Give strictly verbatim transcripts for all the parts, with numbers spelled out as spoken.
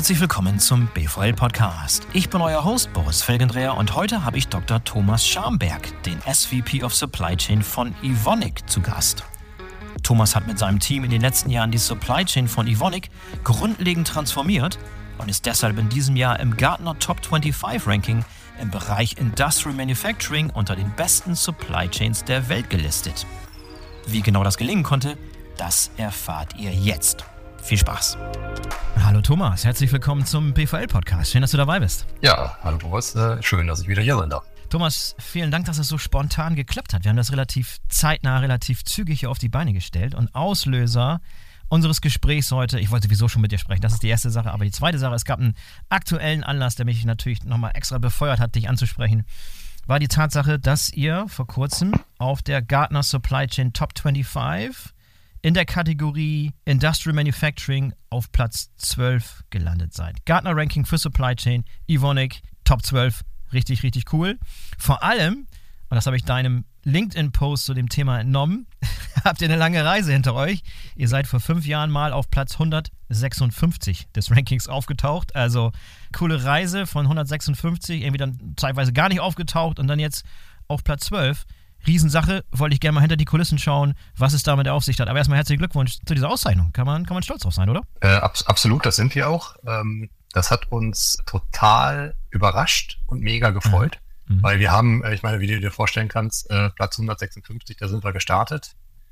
Herzlich willkommen zum B V L-Podcast. Ich bin euer Host Boris Felgendreher und heute habe ich Doktor Thomas Schamberg, den S V P of Supply Chain von Evonik, zu Gast. Thomas hat mit seinem Team in den letzten Jahren die Supply Chain von Evonik grundlegend transformiert und ist deshalb in diesem Jahr im Gartner Top fünfundzwanzig Ranking im Bereich Industrial Manufacturing unter den besten Supply Chains der Welt gelistet. Wie genau das gelingen konnte, das erfahrt ihr jetzt. Viel Spaß. Hallo Thomas, herzlich willkommen zum B V L-Podcast. Schön, dass du dabei bist. Ja, hallo Boris, äh, schön, dass ich wieder hier sein darf. Thomas, vielen Dank, dass es so spontan geklappt hat. Wir haben das relativ zeitnah, relativ zügig hier auf die Beine gestellt. Und Auslöser unseres Gesprächs heute, ich wollte sowieso schon mit dir sprechen, das ist die erste Sache, aber die zweite Sache, es gab einen aktuellen Anlass, der mich natürlich nochmal extra befeuert hat, dich anzusprechen, war die Tatsache, dass ihr vor kurzem auf der Gartner Supply Chain Top fünfundzwanzig in der Kategorie Industrial Manufacturing auf Platz zwölf gelandet seid. Gartner Ranking für Supply Chain, Evonik, Top zwölf, richtig, richtig cool. Vor allem, und das habe ich deinem LinkedIn-Post zu dem Thema entnommen, habt ihr eine lange Reise hinter euch. Ihr seid vor fünf Jahren mal auf Platz hundertsechsundfünfzig des Rankings aufgetaucht. Also coole Reise von hundertsechsundfünfzig, irgendwie dann zeitweise gar nicht aufgetaucht und dann jetzt auf Platz zwölf. Riesensache, wollte ich gerne mal hinter die Kulissen schauen, was es damit auf sich hat. Aber erstmal herzlichen Glückwunsch zu dieser Auszeichnung. Kann man, kann man stolz drauf sein, oder? Äh, ab, absolut, das sind wir auch. Ähm, das hat uns total überrascht und mega gefreut, mhm. weil wir haben, ich meine, wie du dir vorstellen kannst, äh, Platz hundertsechsundfünfzig, da sind wir gestartet.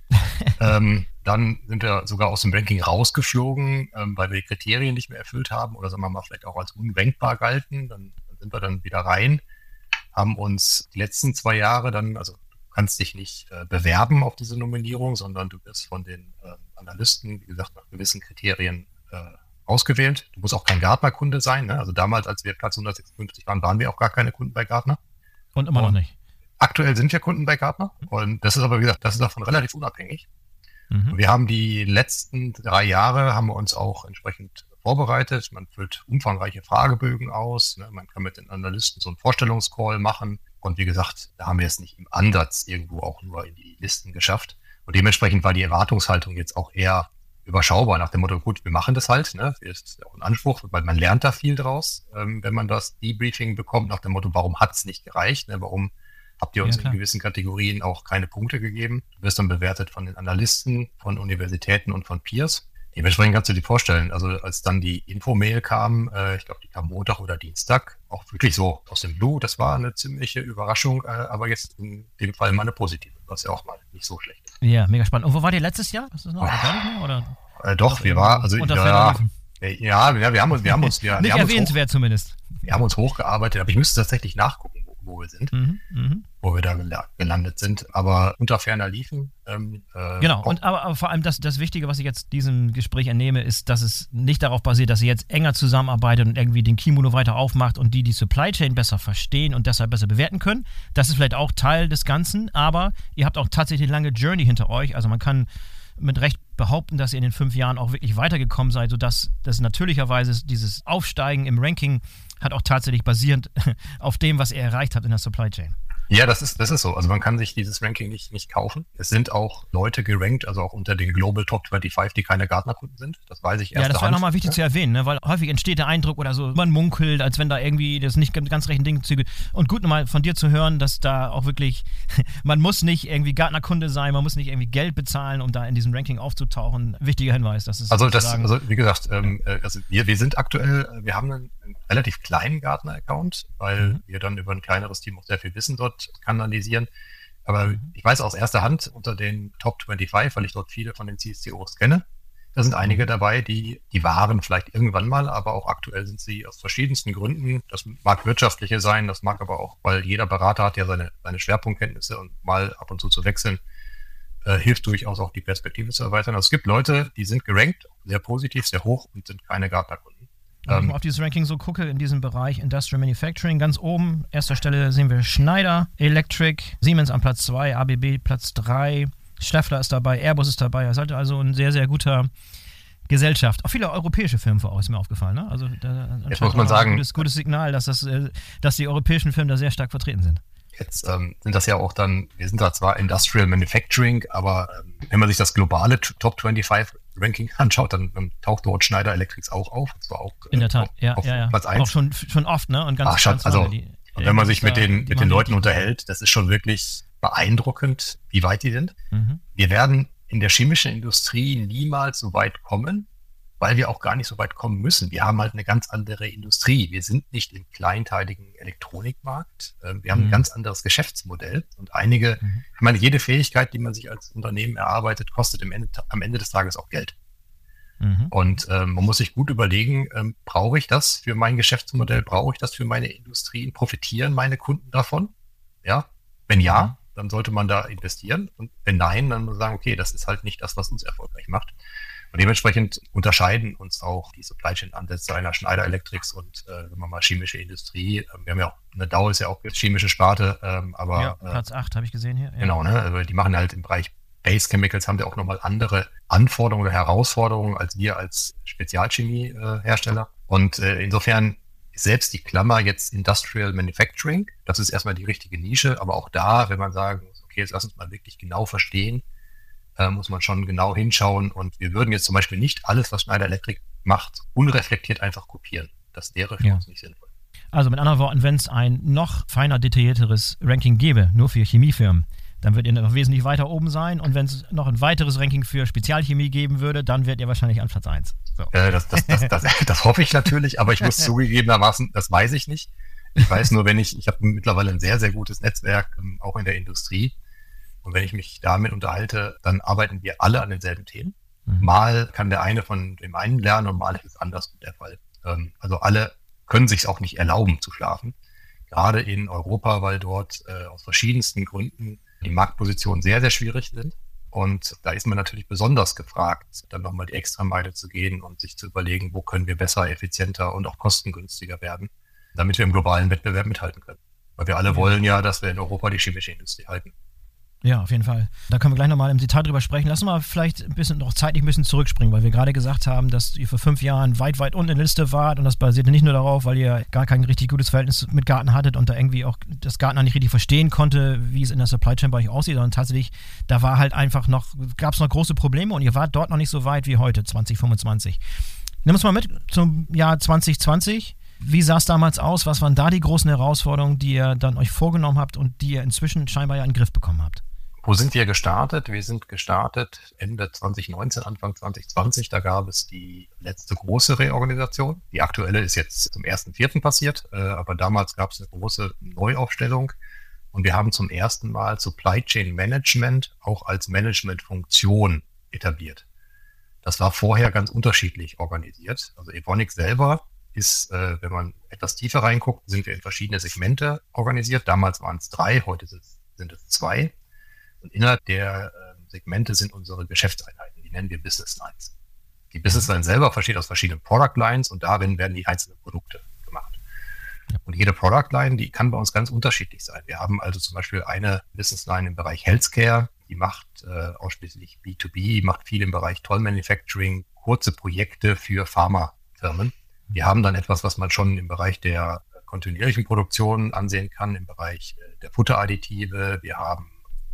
ähm, dann sind wir sogar aus dem Ranking rausgeflogen, ähm, weil wir die Kriterien nicht mehr erfüllt haben oder sagen wir mal vielleicht auch als unrankbar galten. Dann, dann sind wir dann wieder rein, haben uns die letzten zwei Jahre dann, also kannst dich nicht äh, bewerben auf diese Nominierung, sondern du wirst von den äh, Analysten, wie gesagt, nach gewissen Kriterien äh, ausgewählt. Du musst auch kein Gartner-Kunde sein. Ne? Also damals, als wir Platz hundertsechsundfünfzig waren, waren wir auch gar keine Kunden bei Gartner. Und immer noch nicht. Aktuell sind wir Kunden bei Gartner. Und das ist aber, wie gesagt, das ist davon relativ unabhängig. Mhm. Und wir haben die letzten drei Jahre, haben wir uns auch entsprechend vorbereitet. Man füllt umfangreiche Fragebögen aus. Ne? Man kann mit den Analysten so einen Vorstellungscall machen. Und wie gesagt, da haben wir es nicht im Ansatz irgendwo auch nur in die Listen geschafft. Und dementsprechend war die Erwartungshaltung jetzt auch eher überschaubar nach dem Motto, gut, wir machen das halt. Ne? Das ist auch ein Anspruch, weil man lernt da viel draus, ähm, wenn man das Debriefing bekommt nach dem Motto, warum hat es nicht gereicht? Ne? Warum habt ihr uns ja, in gewissen Kategorien auch keine Punkte gegeben? Du wirst dann bewertet von den Analysten, von Universitäten und von Peers. Dementsprechend kannst du dir vorstellen, also als dann die Info-Mail kam, äh, ich glaube, die kam Montag oder Dienstag, auch wirklich so aus dem Blue, das war eine ziemliche Überraschung, äh, aber jetzt in dem Fall mal eine positive, was ja auch mal nicht so schlecht ist. Ja, mega spannend. Und wo war ihr letztes Jahr? Ist das noch gar nicht mehr, oder? Äh, doch, wir waren, also ja, ja, ja, wir haben uns, wir haben uns, ja, nicht wir haben erwähnenswert uns hoch, zumindest. Wir haben uns hochgearbeitet, aber ich müsste tatsächlich nachgucken, wo, wo wir sind, mhm, mh. wo wir da gelandet sind, aber unter ferner liefen. Ähm, äh, genau, und aber, aber vor allem das, das Wichtige, was ich jetzt diesem Gespräch entnehme, ist, dass es nicht darauf basiert, dass ihr jetzt enger zusammenarbeitet und irgendwie den Kimono weiter aufmacht und die die Supply Chain besser verstehen und deshalb besser bewerten können. Das ist vielleicht auch Teil des Ganzen, aber ihr habt auch tatsächlich eine lange Journey hinter euch. Also man kann mit Recht behaupten, dass ihr in den fünf Jahren auch wirklich weitergekommen seid, sodass das natürlicherweise dieses Aufsteigen im Ranking hat auch tatsächlich basierend auf dem, was ihr erreicht habt in der Supply Chain. Ja, das ist, das ist so. Also man kann sich dieses Ranking nicht, nicht kaufen. Es sind auch Leute gerankt, also auch unter den Global Top fünfundzwanzig, die keine Gartner-Kunden sind. Das weiß ich erst. Ja, das wäre nochmal wichtig ja? zu erwähnen, ne? Weil häufig entsteht der Eindruck oder so, man munkelt, als wenn da irgendwie das nicht ganz rechten Ding zügelt. Und gut, nochmal von dir zu hören, dass da auch wirklich, man muss nicht irgendwie Gartner-Kunde sein, man muss nicht irgendwie Geld bezahlen, um da in diesem Ranking aufzutauchen. Wichtiger Hinweis. Das ist also, das, also wie gesagt, ähm, also wir, wir sind aktuell, wir haben einen, einen relativ kleinen Gartner-Account, weil mhm. wir dann über ein kleineres Team auch sehr viel Wissen dort kanalisieren. Aber mhm. ich weiß aus erster Hand unter den Top fünfundzwanzig, weil ich dort viele von den C S C Os kenne, da sind einige dabei, die, die waren vielleicht irgendwann mal, aber auch aktuell sind sie aus verschiedensten Gründen. Das mag wirtschaftliche sein, das mag aber auch, weil jeder Berater hat ja seine, seine Schwerpunktkenntnisse und mal ab und zu zu wechseln, äh, hilft durchaus auch die Perspektive zu erweitern. Also es gibt Leute, die sind gerankt, sehr positiv, sehr hoch und sind keine Gartner-Kunden. Wenn ich mal auf dieses Ranking so gucke, in diesem Bereich Industrial Manufacturing, ganz oben, erster Stelle sehen wir Schneider, Electric, Siemens am Platz zwei, A B B Platz drei, Schaeffler ist dabei, Airbus ist dabei. Das ist also ein sehr, sehr guter Gesellschaft. Auch viele europäische Firmen vor Ort, ist mir aufgefallen. Ne? Also da jetzt muss man sagen, ein gutes, gutes Signal, dass, das, dass die europäischen Firmen da sehr stark vertreten sind. Jetzt ähm, sind das ja auch dann, wir sind da zwar Industrial Manufacturing, aber ähm, wenn man sich das globale Top fünfundzwanzig Ranking anschaut, dann, dann taucht dort Schneider Electric auch auf. Und zwar auch, in der Tat, auf, ja, auf ja, ja. Platz eins. Auch schon, schon oft, ne? Und ganz, Ach, Schatz, ganz also, die, und wenn man sich mit da, den, mit den Leuten unterhält, das ist schon wirklich beeindruckend, wie weit die sind. Mhm. Wir werden in der chemischen Industrie niemals so weit kommen, weil wir auch gar nicht so weit kommen müssen. Wir haben halt eine ganz andere Industrie. Wir sind nicht im kleinteiligen Elektronikmarkt. Wir haben mhm. ein ganz anderes Geschäftsmodell. Und einige, mhm. ich meine, jede Fähigkeit, die man sich als Unternehmen erarbeitet, kostet im Ende, am Ende des Tages auch Geld. Mhm. Und ähm, man muss sich gut überlegen, ähm, brauche ich das für mein Geschäftsmodell? Brauche ich das für meine Industrien? Profitieren meine Kunden davon? Ja, wenn ja, mhm. dann sollte man da investieren. Und wenn nein, dann muss man sagen, okay, das ist halt nicht das, was uns erfolgreich macht. Und dementsprechend unterscheiden uns auch die Supply Chain Ansätze einer Schneider Electric und äh, sagen wir mal chemische Industrie. Wir haben ja auch, eine Dow ist ja auch chemische Sparte, ähm, aber ja, Platz acht äh, habe ich gesehen hier. Ja. Genau, ne? Also die machen halt im Bereich Base Chemicals, haben ja auch nochmal andere Anforderungen oder Herausforderungen als wir als Spezialchemie-Hersteller. Äh, und äh, insofern ist selbst die Klammer jetzt Industrial Manufacturing, das ist erstmal die richtige Nische, aber auch da, wenn man sagen muss, okay, jetzt lass uns mal wirklich genau verstehen, äh, muss man schon genau hinschauen. Und wir würden jetzt zum Beispiel nicht alles, was Schneider Electric macht, unreflektiert einfach kopieren. Das wäre für ja. uns nicht sinnvoll. Also mit anderen Worten, wenn es ein noch feiner detaillierteres Ranking gäbe, nur für Chemiefirmen, dann würdet ihr noch wesentlich weiter oben sein. Und wenn es noch ein weiteres Ranking für Spezialchemie geben würde, dann wärt ihr wahrscheinlich an Platz eins. So. Äh, das, das, das, das, das hoffe ich natürlich, aber ich muss zugegebenermaßen, das weiß ich nicht. Ich weiß nur, wenn ich, ich habe mittlerweile ein sehr, sehr gutes Netzwerk, auch in der Industrie. Und wenn ich mich damit unterhalte, dann arbeiten wir alle an denselben Themen. Mhm. Mal kann der eine von dem einen lernen und mal ist es andersrum der Fall. Also alle können sich es auch nicht erlauben zu schlafen. Gerade in Europa, weil dort äh, aus verschiedensten Gründen die Marktpositionen sehr, sehr schwierig sind. Und da ist man natürlich besonders gefragt, dann nochmal die Extrameile zu gehen und sich zu überlegen, wo können wir besser, effizienter und auch kostengünstiger werden, damit wir im globalen Wettbewerb mithalten können. Weil wir alle ja. wollen ja, dass wir in Europa die chemische Industrie halten. Ja, auf jeden Fall. Da können wir gleich nochmal im Detail drüber sprechen. Lass uns mal vielleicht ein bisschen noch zeitlich ein bisschen zurückspringen, weil wir gerade gesagt haben, dass ihr vor fünf Jahren weit, weit unten in der Liste wart und das basierte nicht nur darauf, weil ihr gar kein richtig gutes Verhältnis mit Gartner hattet und da irgendwie auch das Gartner nicht richtig verstehen konnte, wie es in der Supply Chain bei euch aussieht, sondern tatsächlich, da war halt einfach noch, gab es noch große Probleme und ihr wart dort noch nicht so weit wie heute, zwanzig fünfundzwanzig. Nimm uns mal mit zum Jahr zwanzig zwanzig. Wie sah es damals aus? Was waren da die großen Herausforderungen, die ihr dann euch vorgenommen habt und die ihr inzwischen scheinbar ja in den Griff bekommen habt? Wo sind wir gestartet? Wir sind gestartet Ende zwanzig neunzehn, Anfang zwanzig zwanzig. Da gab es die letzte große Reorganisation. Die aktuelle ist jetzt zum ersten Vierten passiert, aber damals gab es eine große Neuaufstellung. Und wir haben zum ersten Mal Supply Chain Management auch als Managementfunktion etabliert. Das war vorher ganz unterschiedlich organisiert. Also Evonik selber ist, wenn man etwas tiefer reinguckt, sind wir in verschiedene Segmente organisiert. Damals waren es drei, heute sind es zwei. Und innerhalb der äh, Segmente sind unsere Geschäftseinheiten, die nennen wir Business Lines. Die Business Line selber besteht aus verschiedenen Product Lines und darin werden die einzelnen Produkte gemacht. Ja. Und jede Product Line, die kann bei uns ganz unterschiedlich sein. Wir haben also zum Beispiel eine Business Line im Bereich Healthcare, die macht äh, ausschließlich B zwei B, macht viel im Bereich Toll Manufacturing, kurze Projekte für Pharmafirmen. Wir haben dann etwas, was man schon im Bereich der kontinuierlichen Produktion ansehen kann, im Bereich äh, der Futteradditive. Wir haben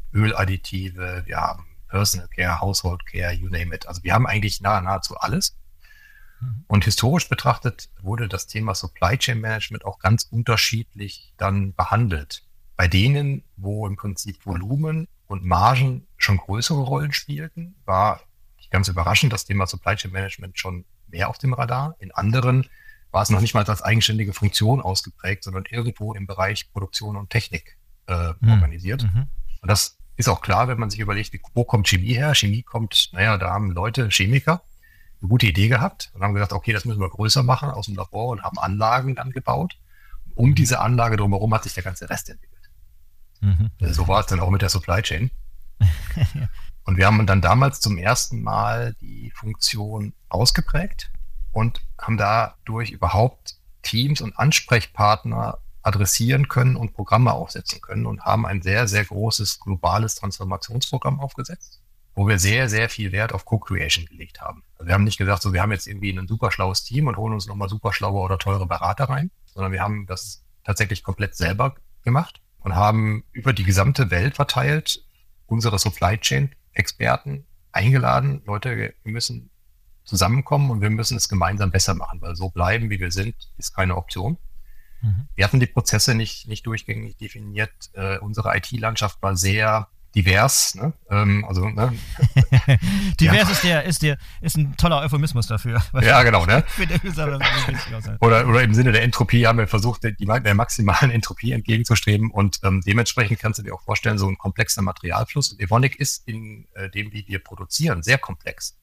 Öladditive, wir haben Personal Care, Household Care, you name it. Also wir haben eigentlich nah, nahezu alles. Mhm. Und historisch betrachtet wurde das Thema Supply Chain Management auch ganz unterschiedlich dann behandelt. Bei denen, wo im Prinzip Volumen und Margen schon größere Rollen spielten, war ganz überraschend das Thema Supply Chain Management schon mehr auf dem Radar. In anderen war es noch nicht mal als eigenständige Funktion ausgeprägt, sondern irgendwo im Bereich Produktion und Technik äh, mhm. organisiert. Mhm. Und das ist auch klar, wenn man sich überlegt, wie, wo kommt Chemie her? Chemie kommt, naja, da haben Leute, Chemiker, eine gute Idee gehabt und haben gesagt, okay, das müssen wir größer machen aus dem Labor und haben Anlagen dann gebaut. Um diese Anlage drumherum hat sich der ganze Rest entwickelt. Mhm. So war es dann auch mit der Supply Chain. Und wir haben dann damals zum ersten Mal die Funktion ausgeprägt und haben dadurch überhaupt Teams und Ansprechpartner adressieren können und Programme aufsetzen können und haben ein sehr, sehr großes globales Transformationsprogramm aufgesetzt, wo wir sehr, sehr viel Wert auf Co-Creation gelegt haben. Also wir haben nicht gesagt, so wir haben jetzt irgendwie ein super schlaues Team und holen uns nochmal super schlaue oder teure Berater rein, sondern wir haben das tatsächlich komplett selber gemacht und haben über die gesamte Welt verteilt unsere Supply Chain Experten eingeladen. Leute, wir müssen zusammenkommen und wir müssen es gemeinsam besser machen, weil so bleiben, wie wir sind, ist keine Option. Mhm. Wir hatten die Prozesse nicht, nicht durchgängig definiert. Äh, unsere I T-Landschaft war sehr divers, ne? Ähm, also, ne? Divers ja. ist der, ist der, ist ein toller Euphemismus dafür. Ja, genau, ne? oder, oder im Sinne der Entropie haben wir versucht, die, der maximalen Entropie entgegenzustreben und ähm, dementsprechend kannst du dir auch vorstellen, so ein komplexer Materialfluss. Und Evonik ist in äh, dem, wie wir produzieren, sehr komplex.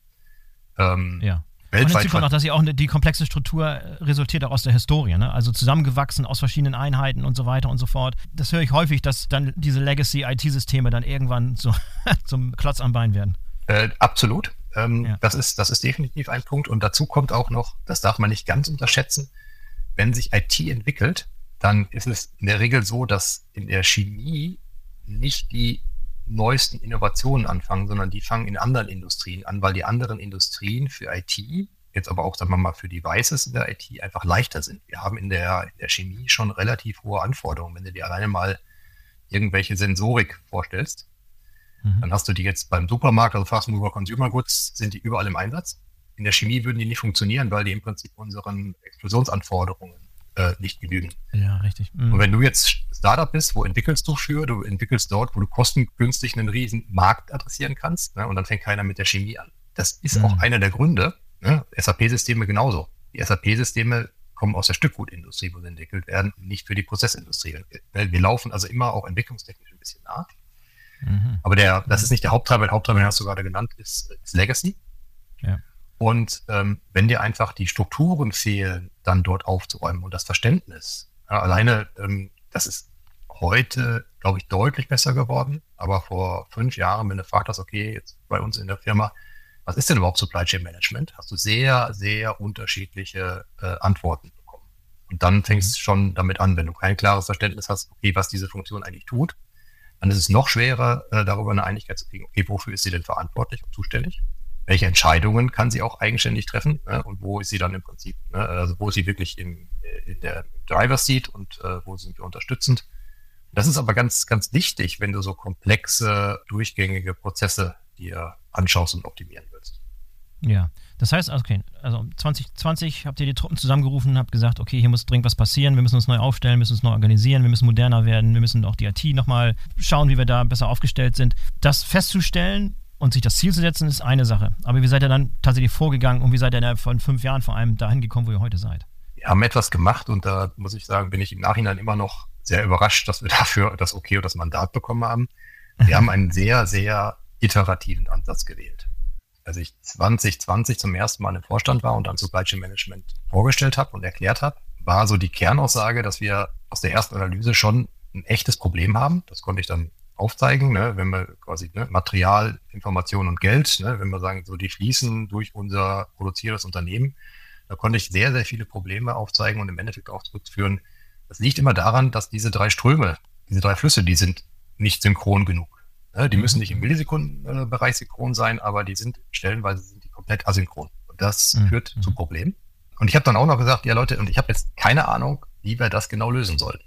Ähm, ja. Und hinzu kommt noch, dass ja auch die komplexe Struktur resultiert auch aus der Historie, ne? Also zusammengewachsen aus verschiedenen Einheiten und so weiter und so fort. Das höre ich häufig, dass dann diese Legacy-I T-Systeme dann irgendwann so zum Klotz am Bein werden. Äh, absolut. Ähm, ja. das, ist, das ist definitiv ein Punkt. Und dazu kommt auch noch, das darf man nicht ganz unterschätzen, wenn sich I T entwickelt, dann ist es in der Regel so, dass in der Chemie nicht die neuesten Innovationen anfangen, sondern die fangen in anderen Industrien an, weil die anderen Industrien für I T, jetzt aber auch, sagen wir mal, für Devices in der I T einfach leichter sind. Wir haben in der, in der Chemie schon relativ hohe Anforderungen. Wenn du dir alleine mal irgendwelche Sensorik vorstellst, mhm. dann hast du die jetzt beim Supermarkt, also Fast Mover Consumer Goods, sind die überall im Einsatz. In der Chemie würden die nicht funktionieren, weil die im Prinzip unseren Explosionsanforderungen äh, nicht genügen. Ja, richtig. Mhm. Und wenn du jetzt Startup bist, wo entwickelst du für? Du entwickelst dort, wo du kostengünstig einen riesen Markt adressieren kannst, ne? Und dann fängt keiner mit der Chemie an. Das ist mhm. auch einer der Gründe, ne? S A P-Systeme genauso. Die S A P-Systeme kommen aus der Stückgutindustrie, wo sie entwickelt werden, nicht für die Prozessindustrie. Wir laufen also immer auch entwicklungstechnisch ein bisschen nach. Mhm. Aber der, das ist nicht der Haupttreiber. Der Haupttreiber, den hast du gerade genannt, ist, ist Legacy. Ja. Und ähm, wenn dir einfach die Strukturen fehlen, dann dort aufzuräumen und das Verständnis. Ja, alleine, ähm, das ist heute, glaube ich, deutlich besser geworden. Aber vor fünf Jahren, wenn du fragst, hast, okay, jetzt bei uns in der Firma, was ist denn überhaupt Supply Chain Management? Hast du sehr, sehr unterschiedliche äh, Antworten bekommen. Und dann fängst du schon damit an, wenn du kein klares Verständnis hast, okay, was diese Funktion eigentlich tut, dann ist es noch schwerer, äh, darüber eine Einigkeit zu kriegen, okay, wofür ist sie denn verantwortlich und zuständig? Welche Entscheidungen kann sie auch eigenständig treffen, ne? Und wo ist sie dann im Prinzip, ne? Also wo ist sie wirklich im, in der Driver's Seat und äh, wo sind wir unterstützend? Das ist aber ganz, ganz wichtig, wenn du so komplexe, durchgängige Prozesse dir anschaust und optimieren willst. Ja, das heißt, okay, also zwanzig zwanzig habt ihr die Truppen zusammengerufen und habt gesagt, okay, hier muss dringend was passieren, wir müssen uns neu aufstellen, wir müssen uns neu organisieren, wir müssen moderner werden, wir müssen auch die I T nochmal schauen, wie wir da besser aufgestellt sind. Das festzustellen und sich das Ziel zu setzen, ist eine Sache. Aber wie seid ihr dann tatsächlich vorgegangen und wie seid ihr da von fünf Jahren vor allem dahin gekommen, wo ihr heute seid? Wir haben etwas gemacht und da muss ich sagen, bin ich im Nachhinein immer noch sehr überrascht, dass wir dafür das Okay und das Mandat bekommen haben. Wir haben einen sehr, sehr iterativen Ansatz gewählt. Als ich zwanzig zwanzig zum ersten Mal im Vorstand war und dann Supply Chain Management vorgestellt habe und erklärt habe, war so die Kernaussage, dass wir aus der ersten Analyse schon ein echtes Problem haben. Das konnte ich dann aufzeigen, ne, wenn wir quasi ne, Material, Information und Geld, ne, wenn wir sagen, so die fließen durch unser produzierendes Unternehmen, da konnte ich sehr, sehr viele Probleme aufzeigen und im Endeffekt auch zurückführen. Das liegt immer daran, dass diese drei Ströme, diese drei Flüsse, die sind nicht synchron genug. Ne, die müssen nicht im Millisekundenbereich synchron sein, aber die sind stellenweise sind die komplett asynchron. Und das mhm. führt zu Problemen. Und ich habe dann auch noch gesagt, ja Leute, und ich habe jetzt keine Ahnung, wie wir das genau lösen sollen.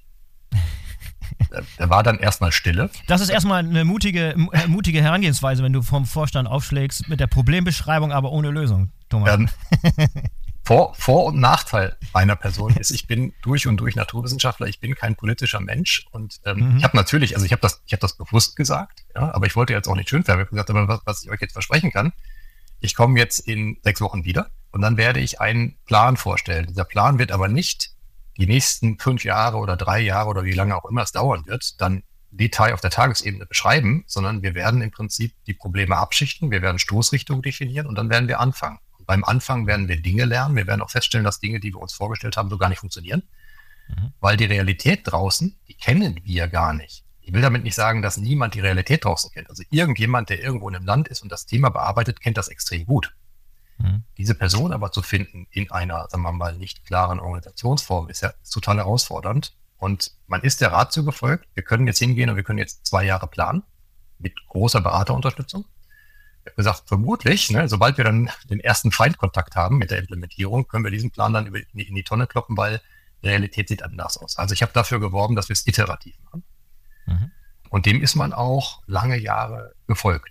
Da, da war dann erstmal Stille. Das ist erstmal eine mutige, äh, mutige Herangehensweise, wenn du vom Vorstand aufschlägst mit der Problembeschreibung, aber ohne Lösung, Thomas. Ähm, Vor-, Vor- und Nachteil meiner Person ist, ich bin durch und durch Naturwissenschaftler, ich bin kein politischer Mensch und ähm, mhm. ich habe natürlich, also ich habe das, ich habe das bewusst gesagt, ja, aber ich wollte jetzt auch nicht schön werden. Ich habe gesagt, aber was, was ich euch jetzt versprechen kann, ich komme jetzt in sechs Wochen wieder und dann werde ich einen Plan vorstellen. Dieser Plan wird aber nicht die nächsten fünf Jahre oder drei Jahre oder wie lange auch immer es dauern wird, dann Detail auf der Tagesebene beschreiben, sondern wir werden im Prinzip die Probleme abschichten, wir werden Stoßrichtungen definieren und dann werden wir anfangen. Und beim Anfang werden wir Dinge lernen, wir werden auch feststellen, dass Dinge, die wir uns vorgestellt haben, so gar nicht funktionieren, mhm. weil die Realität draußen, die kennen wir gar nicht. Ich will damit nicht sagen, dass niemand die Realität draußen kennt. Also irgendjemand, der irgendwo in einem Land ist und das Thema bearbeitet, kennt das extrem gut. Diese Person aber zu finden in einer, sagen wir mal, nicht klaren Organisationsform ist ja ist total herausfordernd. Und man ist der Ratio gefolgt. Wir können jetzt hingehen und wir können jetzt zwei Jahre planen mit großer Beraterunterstützung. Ich habe gesagt, vermutlich, ne, sobald wir dann den ersten Feindkontakt haben mit der Implementierung, können wir diesen Plan dann in die, in die Tonne kloppen, weil die Realität sieht anders aus. Also ich habe dafür geworben, dass wir es iterativ machen. Mhm. Und dem ist man auch lange Jahre gefolgt.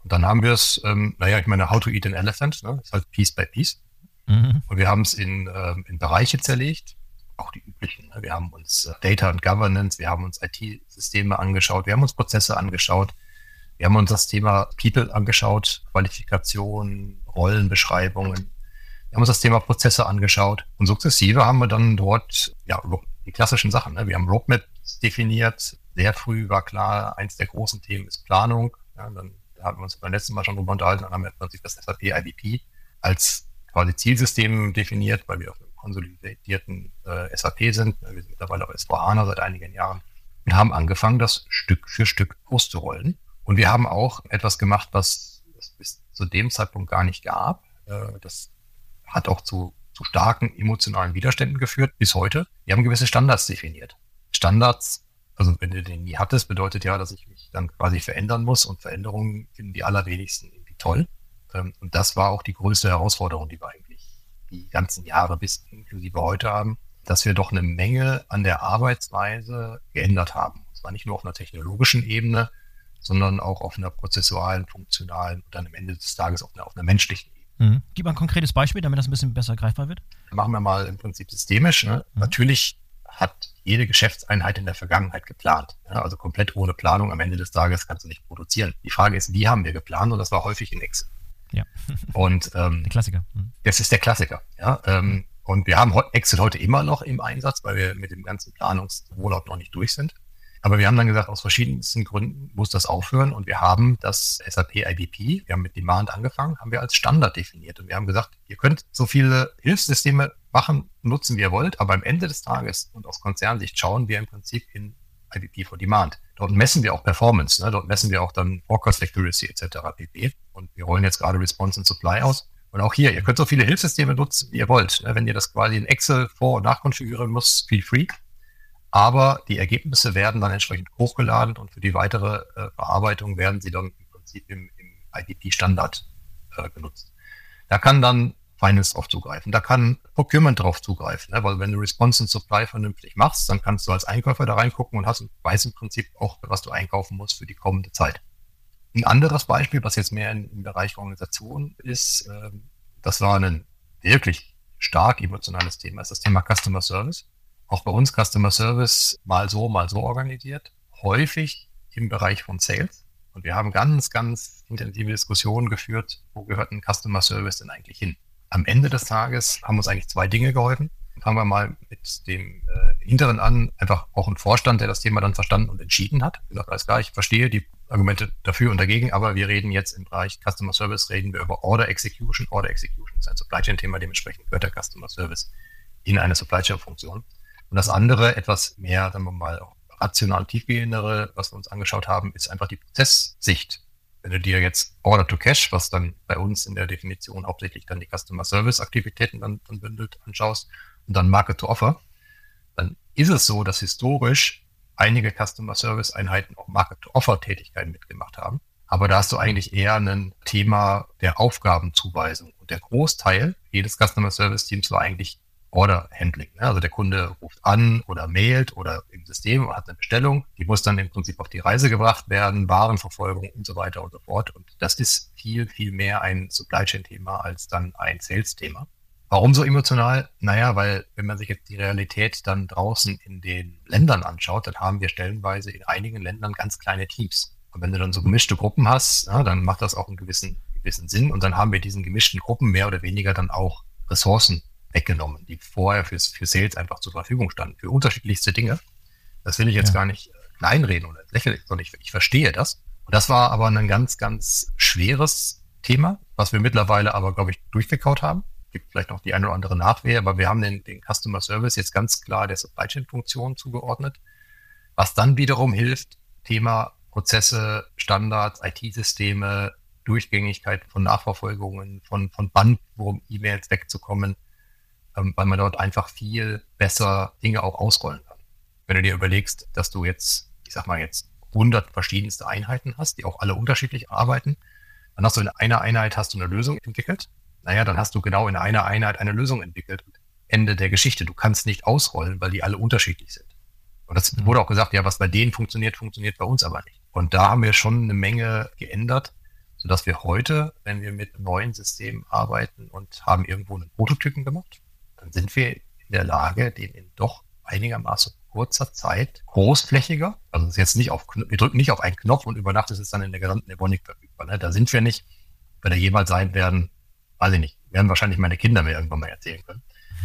Und dann haben wir es, ähm, naja, ich meine, how to eat an elephant, ne? Das ist halt Piece by Piece. Mhm. Und wir haben es in, ähm, in Bereiche zerlegt, auch die üblichen. Ne? Wir haben uns äh, Data and Governance, wir haben uns I T-Systeme angeschaut, wir haben uns Prozesse angeschaut, wir haben uns das Thema People angeschaut, Qualifikation, Rollenbeschreibungen. Wir haben uns das Thema Prozesse angeschaut und sukzessive haben wir dann dort ja die klassischen Sachen. Ne? Wir haben Roadmaps definiert. Sehr früh war klar, eins der großen Themen ist Planung. Ja, dann haben wir uns beim letzten Mal schon drüber unterhalten, dann haben wir plötzlich das S A P I B P als quasi Zielsystem definiert, weil wir auf einem konsolidierten äh, S A P sind. Wir sind mittlerweile auf S vier HANA seit einigen Jahren und haben angefangen, das Stück für Stück auszurollen. Und wir haben auch etwas gemacht, was es bis zu dem Zeitpunkt gar nicht gab. Äh, das hat auch zu, zu starken emotionalen Widerständen geführt bis heute. Wir haben gewisse Standards definiert. Standards, also wenn du den nie hattest, bedeutet ja, dass ich mich dann quasi verändern muss und Veränderungen finden die allerwenigsten irgendwie toll. Und das war auch die größte Herausforderung, die wir eigentlich die ganzen Jahre bis inklusive heute haben, dass wir doch eine Menge an der Arbeitsweise geändert haben. Und zwar nicht nur auf einer technologischen Ebene, sondern auch auf einer prozessualen, funktionalen und dann am Ende des Tages auch auf einer menschlichen Ebene. Mhm. Gib mal ein konkretes Beispiel, damit das ein bisschen besser greifbar wird. Machen wir mal im Prinzip systemisch. Ne? Mhm. Natürlich hat jede Geschäftseinheit in der Vergangenheit geplant. Ja? Also komplett ohne Planung am Ende des Tages kannst du nicht produzieren. Die Frage ist, wie haben wir geplant? Und das war häufig in Excel. Ja. Und ähm, der Klassiker. Mhm. Das ist der Klassiker. Ja? Ähm, und wir haben Excel heute immer noch im Einsatz, weil wir mit dem ganzen Planungsrollout noch nicht durch sind. Aber wir haben dann gesagt, aus verschiedensten Gründen muss das aufhören und wir haben das S A P I B P, wir haben mit Demand angefangen, haben wir als Standard definiert und wir haben gesagt, ihr könnt so viele Hilfssysteme machen, nutzen, wie ihr wollt, aber am Ende des Tages und aus Konzernsicht schauen wir im Prinzip in I B P for Demand. Dort messen wir auch Performance, ne? Dort messen wir auch dann Forecast Accuracy et cetera pp. Und wir rollen jetzt gerade Response and Supply aus. Und auch hier, ihr könnt so viele Hilfssysteme nutzen, wie ihr wollt. Ne? Wenn ihr das quasi in Excel vor- und nachkonfigurieren müsst, feel free. Aber die Ergebnisse werden dann entsprechend hochgeladen und für die weitere äh, Verarbeitung werden sie dann im Prinzip im, im I B P-Standard äh, genutzt. Da kann dann Finance drauf zugreifen, da kann Procurement drauf zugreifen, ne? Weil wenn du Response and Supply vernünftig machst, dann kannst du als Einkäufer da reingucken und hast und weißt im Prinzip auch, was du einkaufen musst für die kommende Zeit. Ein anderes Beispiel, was jetzt mehr in, im Bereich Organisation ist, äh, das war ein wirklich stark emotionales Thema, ist das Thema Customer Service. Auch bei uns Customer Service mal so, mal so organisiert, häufig im Bereich von Sales. Und wir haben ganz, ganz intensive Diskussionen geführt, wo gehört ein Customer Service denn eigentlich hin? Am Ende des Tages haben uns eigentlich zwei Dinge geholfen. Fangen wir mal mit dem äh, Hinteren an, einfach auch ein Vorstand, der das Thema dann verstanden und entschieden hat. Ich gesagt, alles klar, ich verstehe die Argumente dafür und dagegen, aber wir reden jetzt im Bereich Customer Service, reden wir über Order Execution. Order Execution ist ein Supply Chain Thema, dementsprechend gehört der Customer Service in eine Supply Chain Funktion. Und das andere, etwas mehr, sagen wir mal, auch rational tiefgehendere, was wir uns angeschaut haben, ist einfach die Prozesssicht. Wenn du dir jetzt Order to Cash, was dann bei uns in der Definition hauptsächlich dann die Customer Service Aktivitäten dann, dann bündelt, anschaust und dann Market to Offer, dann ist es so, dass historisch einige Customer Service Einheiten auch Market to Offer Tätigkeiten mitgemacht haben. Aber da hast du eigentlich eher ein Thema der Aufgabenzuweisung. Und der Großteil jedes Customer Service Teams war eigentlich Order Handling. Ne? Also der Kunde ruft an oder mailt oder im System hat eine Bestellung. Die muss dann im Prinzip auf die Reise gebracht werden, Warenverfolgung und so weiter und so fort. Und das ist viel, viel mehr ein Supply Chain Thema als dann ein Sales Thema. Warum so emotional? Naja, weil wenn man sich jetzt die Realität dann draußen in den Ländern anschaut, dann haben wir stellenweise in einigen Ländern ganz kleine Teams. Und wenn du dann so gemischte Gruppen hast, ja, dann macht das auch einen gewissen, gewissen Sinn. Und dann haben wir diesen gemischten Gruppen mehr oder weniger dann auch Ressourcen weggenommen, die vorher fürs, für Sales einfach zur Verfügung standen, für unterschiedlichste Dinge. Das will ich jetzt ja. gar nicht kleinreden oder lächerlich, sondern ich, ich verstehe das. Und das war aber ein ganz, ganz schweres Thema, was wir mittlerweile aber, glaube ich, durchgekaut haben. Gibt vielleicht noch die eine oder andere Nachwehe, aber wir haben den, den Customer Service jetzt ganz klar der Supply Chain Funktion zugeordnet, was dann wiederum hilft, Thema Prozesse, Standards, I T-Systeme, Durchgängigkeit von Nachverfolgungen, von, von Bandwurm-E-Mails wegzukommen, weil man dort einfach viel besser Dinge auch ausrollen kann. Wenn du dir überlegst, dass du jetzt, ich sag mal jetzt, hundert verschiedenste Einheiten hast, die auch alle unterschiedlich arbeiten, dann hast du in einer Einheit hast du eine Lösung entwickelt. Naja, dann hast du genau in einer Einheit eine Lösung entwickelt. Ende der Geschichte. Du kannst nicht ausrollen, weil die alle unterschiedlich sind. Und das mhm. wurde auch gesagt, ja, was bei denen funktioniert, funktioniert bei uns aber nicht. Und da haben wir schon eine Menge geändert, sodass wir heute, wenn wir mit neuen Systemen arbeiten und haben irgendwo einen Prototypen gemacht, dann sind wir in der Lage, den in doch einigermaßen kurzer Zeit großflächiger, also das ist jetzt nicht auf, wir drücken nicht auf einen Knopf und über Nacht ist es dann in der gesamten Evonik verfügbar. Ne? Da sind wir nicht, wenn da jemals sein werden, weiß ich nicht, werden wahrscheinlich meine Kinder mir irgendwann mal erzählen können.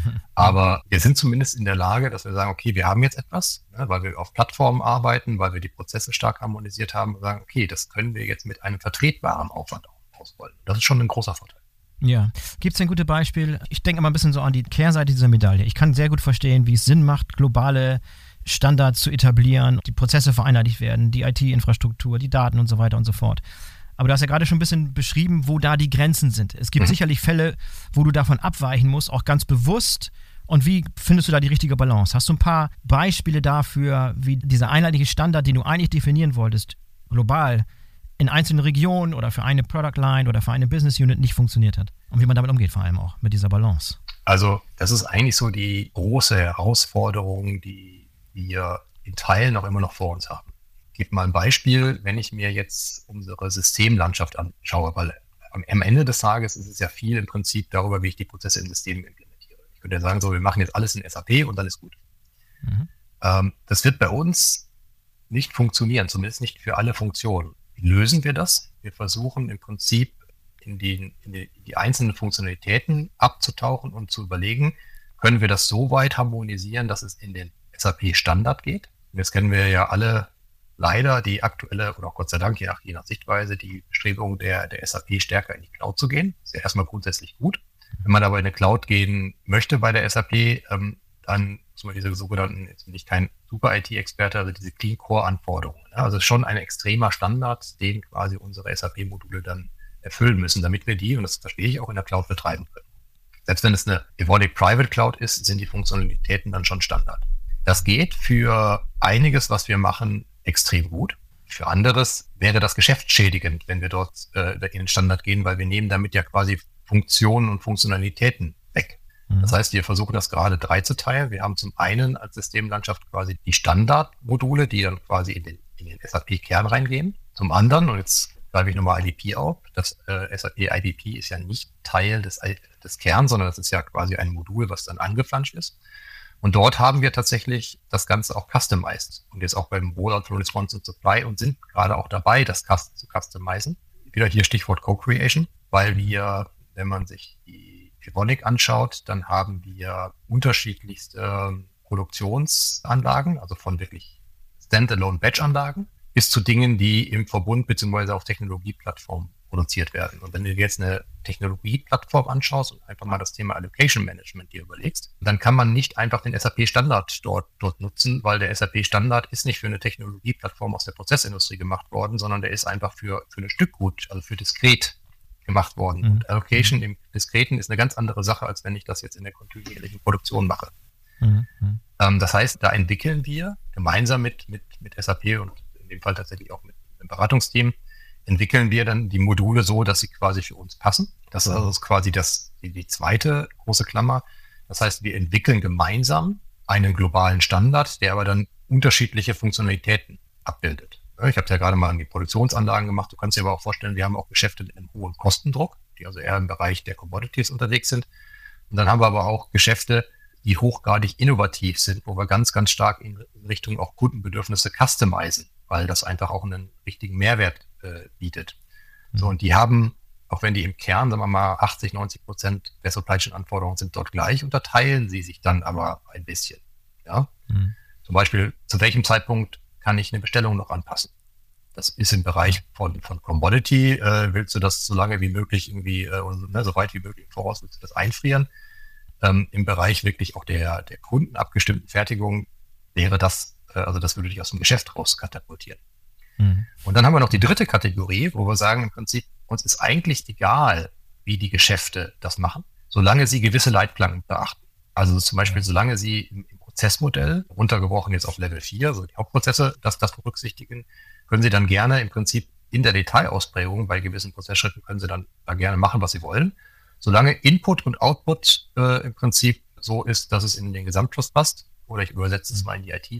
Aber wir sind zumindest in der Lage, dass wir sagen, okay, wir haben jetzt etwas, ne, weil wir auf Plattformen arbeiten, weil wir die Prozesse stark harmonisiert haben und sagen, okay, das können wir jetzt mit einem vertretbaren Aufwand ausrollen. Das ist schon ein großer Vorteil. Ja, gibt es ein gutes Beispiel? Ich denke immer ein bisschen so an die Kehrseite dieser Medaille. Ich kann sehr gut verstehen, wie es Sinn macht, globale Standards zu etablieren, die Prozesse vereinheitlicht werden, die I T-Infrastruktur, die Daten und so weiter und so fort. Aber du hast ja gerade schon ein bisschen beschrieben, wo da die Grenzen sind. Es gibt mhm. sicherlich Fälle, wo du davon abweichen musst, auch ganz bewusst. Und wie findest du da die richtige Balance? Hast du ein paar Beispiele dafür, wie dieser einheitliche Standard, den du eigentlich definieren wolltest, global in einzelnen Regionen oder für eine Product Line oder für eine Business Unit nicht funktioniert hat? Und wie man damit umgeht vor allem auch, mit dieser Balance? Also das ist eigentlich so die große Herausforderung, die wir in Teilen auch immer noch vor uns haben. Ich gebe mal ein Beispiel, wenn ich mir jetzt unsere Systemlandschaft anschaue, weil am Ende des Tages ist es ja viel im Prinzip darüber, wie ich die Prozesse in Systemen implementiere. Ich könnte ja sagen, so, wir machen jetzt alles in S A P und dann ist gut. Mhm. Ähm, das wird bei uns nicht funktionieren, zumindest nicht für alle Funktionen. Wie lösen wir das? Wir versuchen im Prinzip in die, in die, in die einzelnen Funktionalitäten abzutauchen und zu überlegen, können wir das so weit harmonisieren, dass es in den S A P-Standard geht? Und jetzt kennen wir ja alle leider die aktuelle, oder auch Gott sei Dank, je nach, je nach Sichtweise, die Bestrebung der, der S A P stärker in die Cloud zu gehen. Ist ja erstmal grundsätzlich gut. Wenn man aber in eine Cloud gehen möchte bei der S A P, ähm, dann muss man diese sogenannten, jetzt bin ich kein Super-I T-Experte, also diese Clean-Core-Anforderungen. Ja, also schon ein extremer Standard, den quasi unsere S A P-Module dann erfüllen müssen, damit wir die, und das verstehe ich, auch in der Cloud betreiben können. Selbst wenn es eine Evonik Private Cloud ist, sind die Funktionalitäten dann schon Standard. Das geht für einiges, was wir machen, extrem gut. Für anderes wäre das geschäftsschädigend, wenn wir dort äh, in den Standard gehen, weil wir nehmen damit ja quasi Funktionen und Funktionalitäten weg. Mhm. Das heißt, wir versuchen das gerade drei zu teilen. Wir haben zum einen als Systemlandschaft quasi die Standardmodule, die dann quasi in den, in den S A P-Kern reingehen. Zum anderen, und jetzt greife ich nochmal I D P auf, das äh, S A P I D P ist ja nicht Teil des, des Kerns, sondern das ist ja quasi ein Modul, was dann angeflanscht ist. Und dort haben wir tatsächlich das Ganze auch customized und jetzt auch beim Rollout, Response und Supply und sind gerade auch dabei, das Custom zu customizen. Wieder hier Stichwort Co-Creation, weil wir, wenn man sich die Evonik anschaut, dann haben wir unterschiedlichste Produktionsanlagen, also von wirklich Standalone-Batch-Anlagen bis zu Dingen, die im Verbund bzw. auf Technologieplattformen produziert werden. Und wenn du dir jetzt eine Technologieplattform anschaust und einfach mal das Thema Allocation Management dir überlegst, dann kann man nicht einfach den S A P-Standard dort, dort nutzen, weil der S A P-Standard ist nicht für eine Technologieplattform aus der Prozessindustrie gemacht worden, sondern der ist einfach für, für eine Stückgut, also für diskret gemacht worden. Mhm. Und Allocation im Diskreten ist eine ganz andere Sache, als wenn ich das jetzt in der kontinuierlichen Produktion mache. Mhm. Ähm, das heißt, da entwickeln wir gemeinsam mit, mit, mit S A P und in dem Fall tatsächlich auch mit dem Beratungsteam, entwickeln wir dann die Module so, dass sie quasi für uns passen. Das ist also quasi das, die, die zweite große Klammer. Das heißt, wir entwickeln gemeinsam einen globalen Standard, der aber dann unterschiedliche Funktionalitäten abbildet. Ich habe ja gerade mal an die Produktionsanlagen gemacht. Du kannst dir aber auch vorstellen, wir haben auch Geschäfte mit einem hohen Kostendruck, die also eher im Bereich der Commodities unterwegs sind. Und dann haben wir aber auch Geschäfte, die hochgradig innovativ sind, wo wir ganz, ganz stark in Richtung auch Kundenbedürfnisse customizen, weil das einfach auch einen richtigen Mehrwert äh, bietet. Mhm. So, und die haben, auch wenn die im Kern, sagen wir mal, achtzig, neunzig Prozent der Supply Chain Anforderungen sind dort gleich, unterteilen sie sich dann aber ein bisschen. Ja? Mhm. Zum Beispiel, zu welchem Zeitpunkt kann ich eine Bestellung noch anpassen? Das ist im Bereich von, von Commodity, äh, willst du das so lange wie möglich irgendwie, äh, und, ne, so weit wie möglich im Voraus willst du das einfrieren? Ähm, Im Bereich wirklich auch der, der kundenabgestimmten Fertigung wäre das, äh, also das würde dich aus dem Geschäft raus katapultieren. Mhm. Und dann haben wir noch die dritte Kategorie, wo wir sagen, im Prinzip, uns ist eigentlich egal, wie die Geschäfte das machen, solange sie gewisse Leitplanken beachten. Also zum Beispiel, solange sie im, im Prozessmodell, runtergebrochen jetzt auf Level vier, so die Hauptprozesse, das, das berücksichtigen, können sie dann gerne im Prinzip in der Detailausprägung bei gewissen Prozessschritten können sie dann da gerne machen, was sie wollen. Solange Input und Output äh, im Prinzip so ist, dass es in den Gesamtfluss passt, oder ich übersetze es mal in die I T-Welt,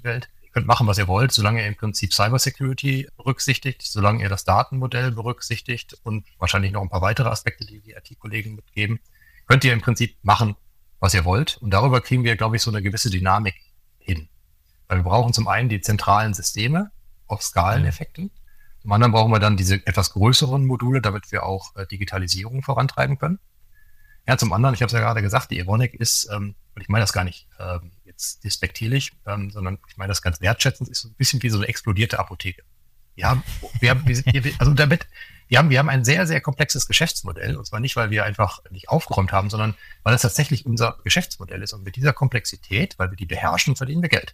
könnt machen, was ihr wollt, solange ihr im Prinzip Cybersecurity berücksichtigt, solange ihr das Datenmodell berücksichtigt und wahrscheinlich noch ein paar weitere Aspekte, die die I T-Kollegen mitgeben, könnt ihr im Prinzip machen, was ihr wollt. Und darüber kriegen wir, glaube ich, so eine gewisse Dynamik hin. Weil wir brauchen zum einen die zentralen Systeme auf Skaleneffekten. Zum anderen brauchen wir dann diese etwas größeren Module, damit wir auch äh, Digitalisierung vorantreiben können. Ja, zum anderen, ich habe es ja gerade gesagt, die Evonik ist, ähm, und ich meine das gar nicht ähm, jetzt despektierlich, ähm, sondern ich meine das ganz wertschätzend, ist so ein bisschen wie so eine explodierte Apotheke. Wir haben, wir haben, wir, also damit, wir haben, wir haben ein sehr, sehr komplexes Geschäftsmodell, und zwar nicht, weil wir einfach nicht aufgeräumt haben, sondern weil es tatsächlich unser Geschäftsmodell ist. Und mit dieser Komplexität, weil wir die beherrschen, verdienen wir Geld.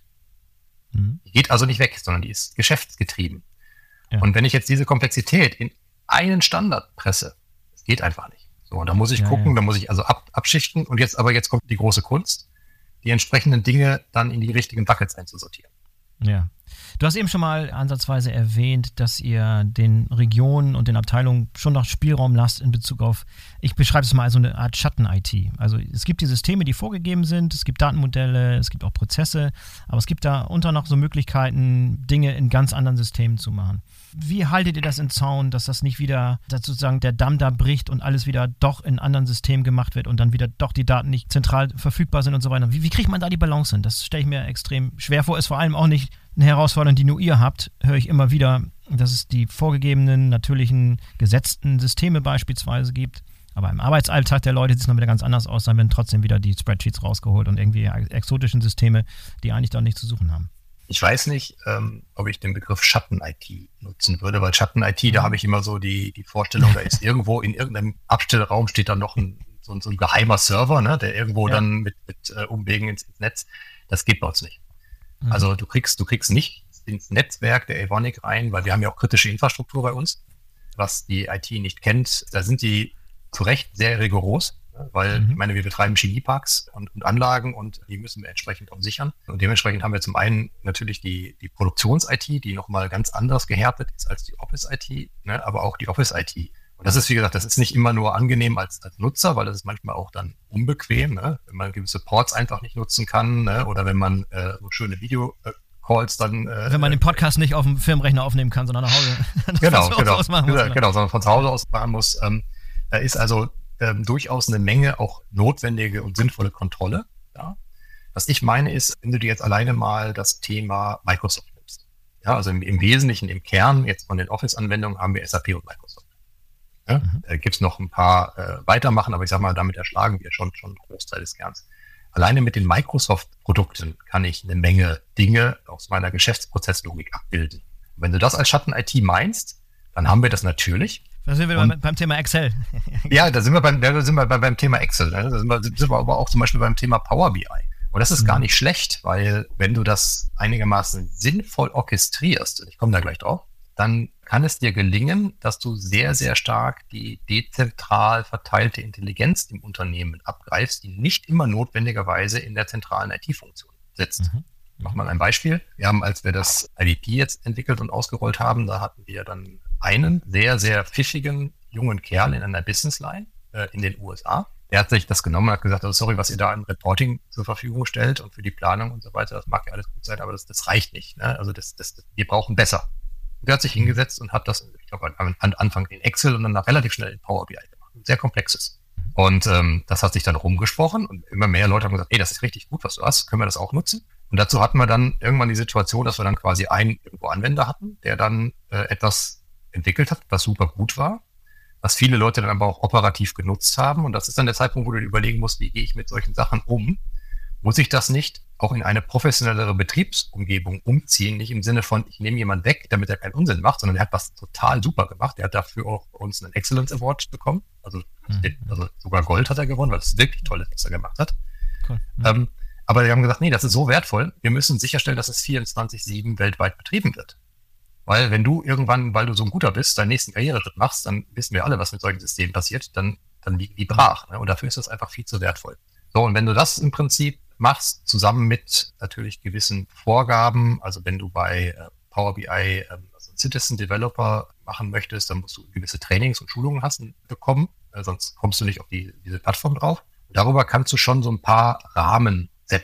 Mhm. Die geht also nicht weg, sondern die ist geschäftsgetrieben. Ja. Und wenn ich jetzt diese Komplexität in einen Standard presse, das geht einfach nicht. So, und da muss ich ja, gucken, ja. da muss ich also ab, abschichten. Und jetzt, aber jetzt kommt die große Kunst, die entsprechenden Dinge dann in die richtigen Buckets einzusortieren. Ja. Du hast eben schon mal ansatzweise erwähnt, dass ihr den Regionen und den Abteilungen schon noch Spielraum lasst in Bezug auf, ich beschreibe es mal als so eine Art Schatten-I T. Also es gibt die Systeme, die vorgegeben sind, es gibt Datenmodelle, es gibt auch Prozesse, aber es gibt da unter noch so Möglichkeiten, Dinge in ganz anderen Systemen zu machen. Wie haltet ihr das in Zaun, dass das nicht wieder, dass sozusagen der Damm da bricht und alles wieder doch in anderen Systemen gemacht wird und dann wieder doch die Daten nicht zentral verfügbar sind und so weiter? Wie, wie kriegt man da die Balance hin? Das stelle ich mir extrem schwer vor, ist vor allem auch nicht eine Herausforderung, die nur ihr habt, höre ich immer wieder, dass es die vorgegebenen, natürlichen, gesetzten Systeme beispielsweise gibt. Aber im Arbeitsalltag der Leute sieht es noch wieder ganz anders aus, dann werden trotzdem wieder die Spreadsheets rausgeholt und irgendwie exotischen Systeme, die eigentlich da nichts zu suchen haben. Ich weiß nicht, ähm, ob ich den Begriff Schatten-I T nutzen würde, weil Schatten-I T, da habe ich immer so die, die Vorstellung, da ist irgendwo in irgendeinem Abstellraum steht dann noch ein, so, so ein geheimer Server, ne, der irgendwo ja. dann mit, mit äh, Umwegen ins, ins Netz. Das geht bei uns nicht. Mhm. Also du kriegst, du kriegst nicht ins Netzwerk der Evonik rein, weil wir haben ja auch kritische Infrastruktur bei uns, was die I T nicht kennt. Da sind die zu Recht sehr rigoros. Weil, mhm. ich meine, wir betreiben Chemieparks und, und Anlagen und die müssen wir entsprechend auch sichern. Und dementsprechend haben wir zum einen natürlich die, die Produktions-I T, die nochmal ganz anders gehärtet ist als die Office-I T, ne, aber auch die Office-I T. Und das ist, wie gesagt, das ist nicht immer nur angenehm als, als Nutzer, weil das ist manchmal auch dann unbequem, ne, wenn man gewisse Ports einfach nicht nutzen kann, ne, oder wenn man äh, so schöne Video-Calls dann... Äh, wenn man den Podcast nicht auf dem Firmenrechner aufnehmen kann, sondern nach Hause. genau, genau, aus machen muss, genau, genau, sondern von zu Hause aus machen muss. Ähm, da ist also Ähm, durchaus eine Menge auch notwendige und sinnvolle Kontrolle. Ja. Was ich meine ist, wenn du dir jetzt alleine mal das Thema Microsoft nimmst. Ja, also im, im Wesentlichen, im Kern jetzt von den Office-Anwendungen haben wir S A P und Microsoft. Ja, mhm. Da gibt es noch ein paar äh, weitermachen, aber ich sag mal, damit erschlagen wir schon, schon einen Großteil des Kerns. Alleine mit den Microsoft-Produkten kann ich eine Menge Dinge aus meiner Geschäftsprozesslogik abbilden. Und wenn du das als Schatten-I T meinst, dann haben wir das natürlich. Da sind wir und, beim Thema Excel. Ja, da sind wir beim, da sind wir beim, beim Thema Excel. Ne? Da sind wir, sind wir aber auch zum Beispiel beim Thema Power B I. Und das ist mhm. gar nicht schlecht, weil wenn du das einigermaßen sinnvoll orchestrierst, und ich komme da gleich drauf, dann kann es dir gelingen, dass du sehr, sehr stark die dezentral verteilte Intelligenz im Unternehmen abgreifst, die nicht immer notwendigerweise in der zentralen I T-Funktion sitzt. Mhm. Ich mache mal ein Beispiel. Wir haben, als wir das I D P jetzt entwickelt und ausgerollt haben, da hatten wir dann einen sehr, sehr pfiffigen jungen Kerl in einer Businessline äh, in den U S A. Der hat sich das genommen und hat gesagt, oh, sorry, was ihr da an Reporting zur Verfügung stellt und für die Planung und so weiter, das mag ja alles gut sein, aber das, das reicht nicht. Ne? Also das, das, wir brauchen besser. Und der hat sich hingesetzt und hat das, ich glaube, am Anfang in Excel und dann relativ schnell in Power B I gemacht. Sehr komplexes. Und ähm, das hat sich dann rumgesprochen und immer mehr Leute haben gesagt, ey, das ist richtig gut, was du hast, können wir das auch nutzen? Und dazu hatten wir dann irgendwann die Situation, dass wir dann quasi einen irgendwo Anwender hatten, der dann äh, etwas entwickelt hat, was super gut war, was viele Leute dann aber auch operativ genutzt haben. Und das ist dann der Zeitpunkt, wo du dir überlegen musst, wie gehe ich mit solchen Sachen um? Muss ich das nicht auch in eine professionellere Betriebsumgebung umziehen? Nicht im Sinne von, ich nehme jemanden weg, damit er keinen Unsinn macht, sondern er hat was total super gemacht. Er hat dafür auch bei uns einen Excellence Award bekommen. Also, mhm. also sogar Gold hat er gewonnen, weil das ist wirklich toll, was er gemacht hat. Cool. Mhm. Ähm, aber wir haben gesagt, nee, das ist so wertvoll. Wir müssen sicherstellen, dass es vierundzwanzig sieben weltweit betrieben wird. Weil wenn du irgendwann, weil du so ein Guter bist, deinen nächsten Karriereschritt machst, dann wissen wir alle, was mit solchen Systemen passiert, dann, dann liegen die brach. Ne? Und dafür ist das einfach viel zu wertvoll. So, und wenn du das im Prinzip machst, zusammen mit natürlich gewissen Vorgaben, also wenn du bei äh, Power B I äh, also Citizen Developer machen möchtest, dann musst du gewisse Trainings und Schulungen hast, bekommen, äh, sonst kommst du nicht auf die, diese Plattform drauf. Und darüber kannst du schon so ein paar Rahmen setzen.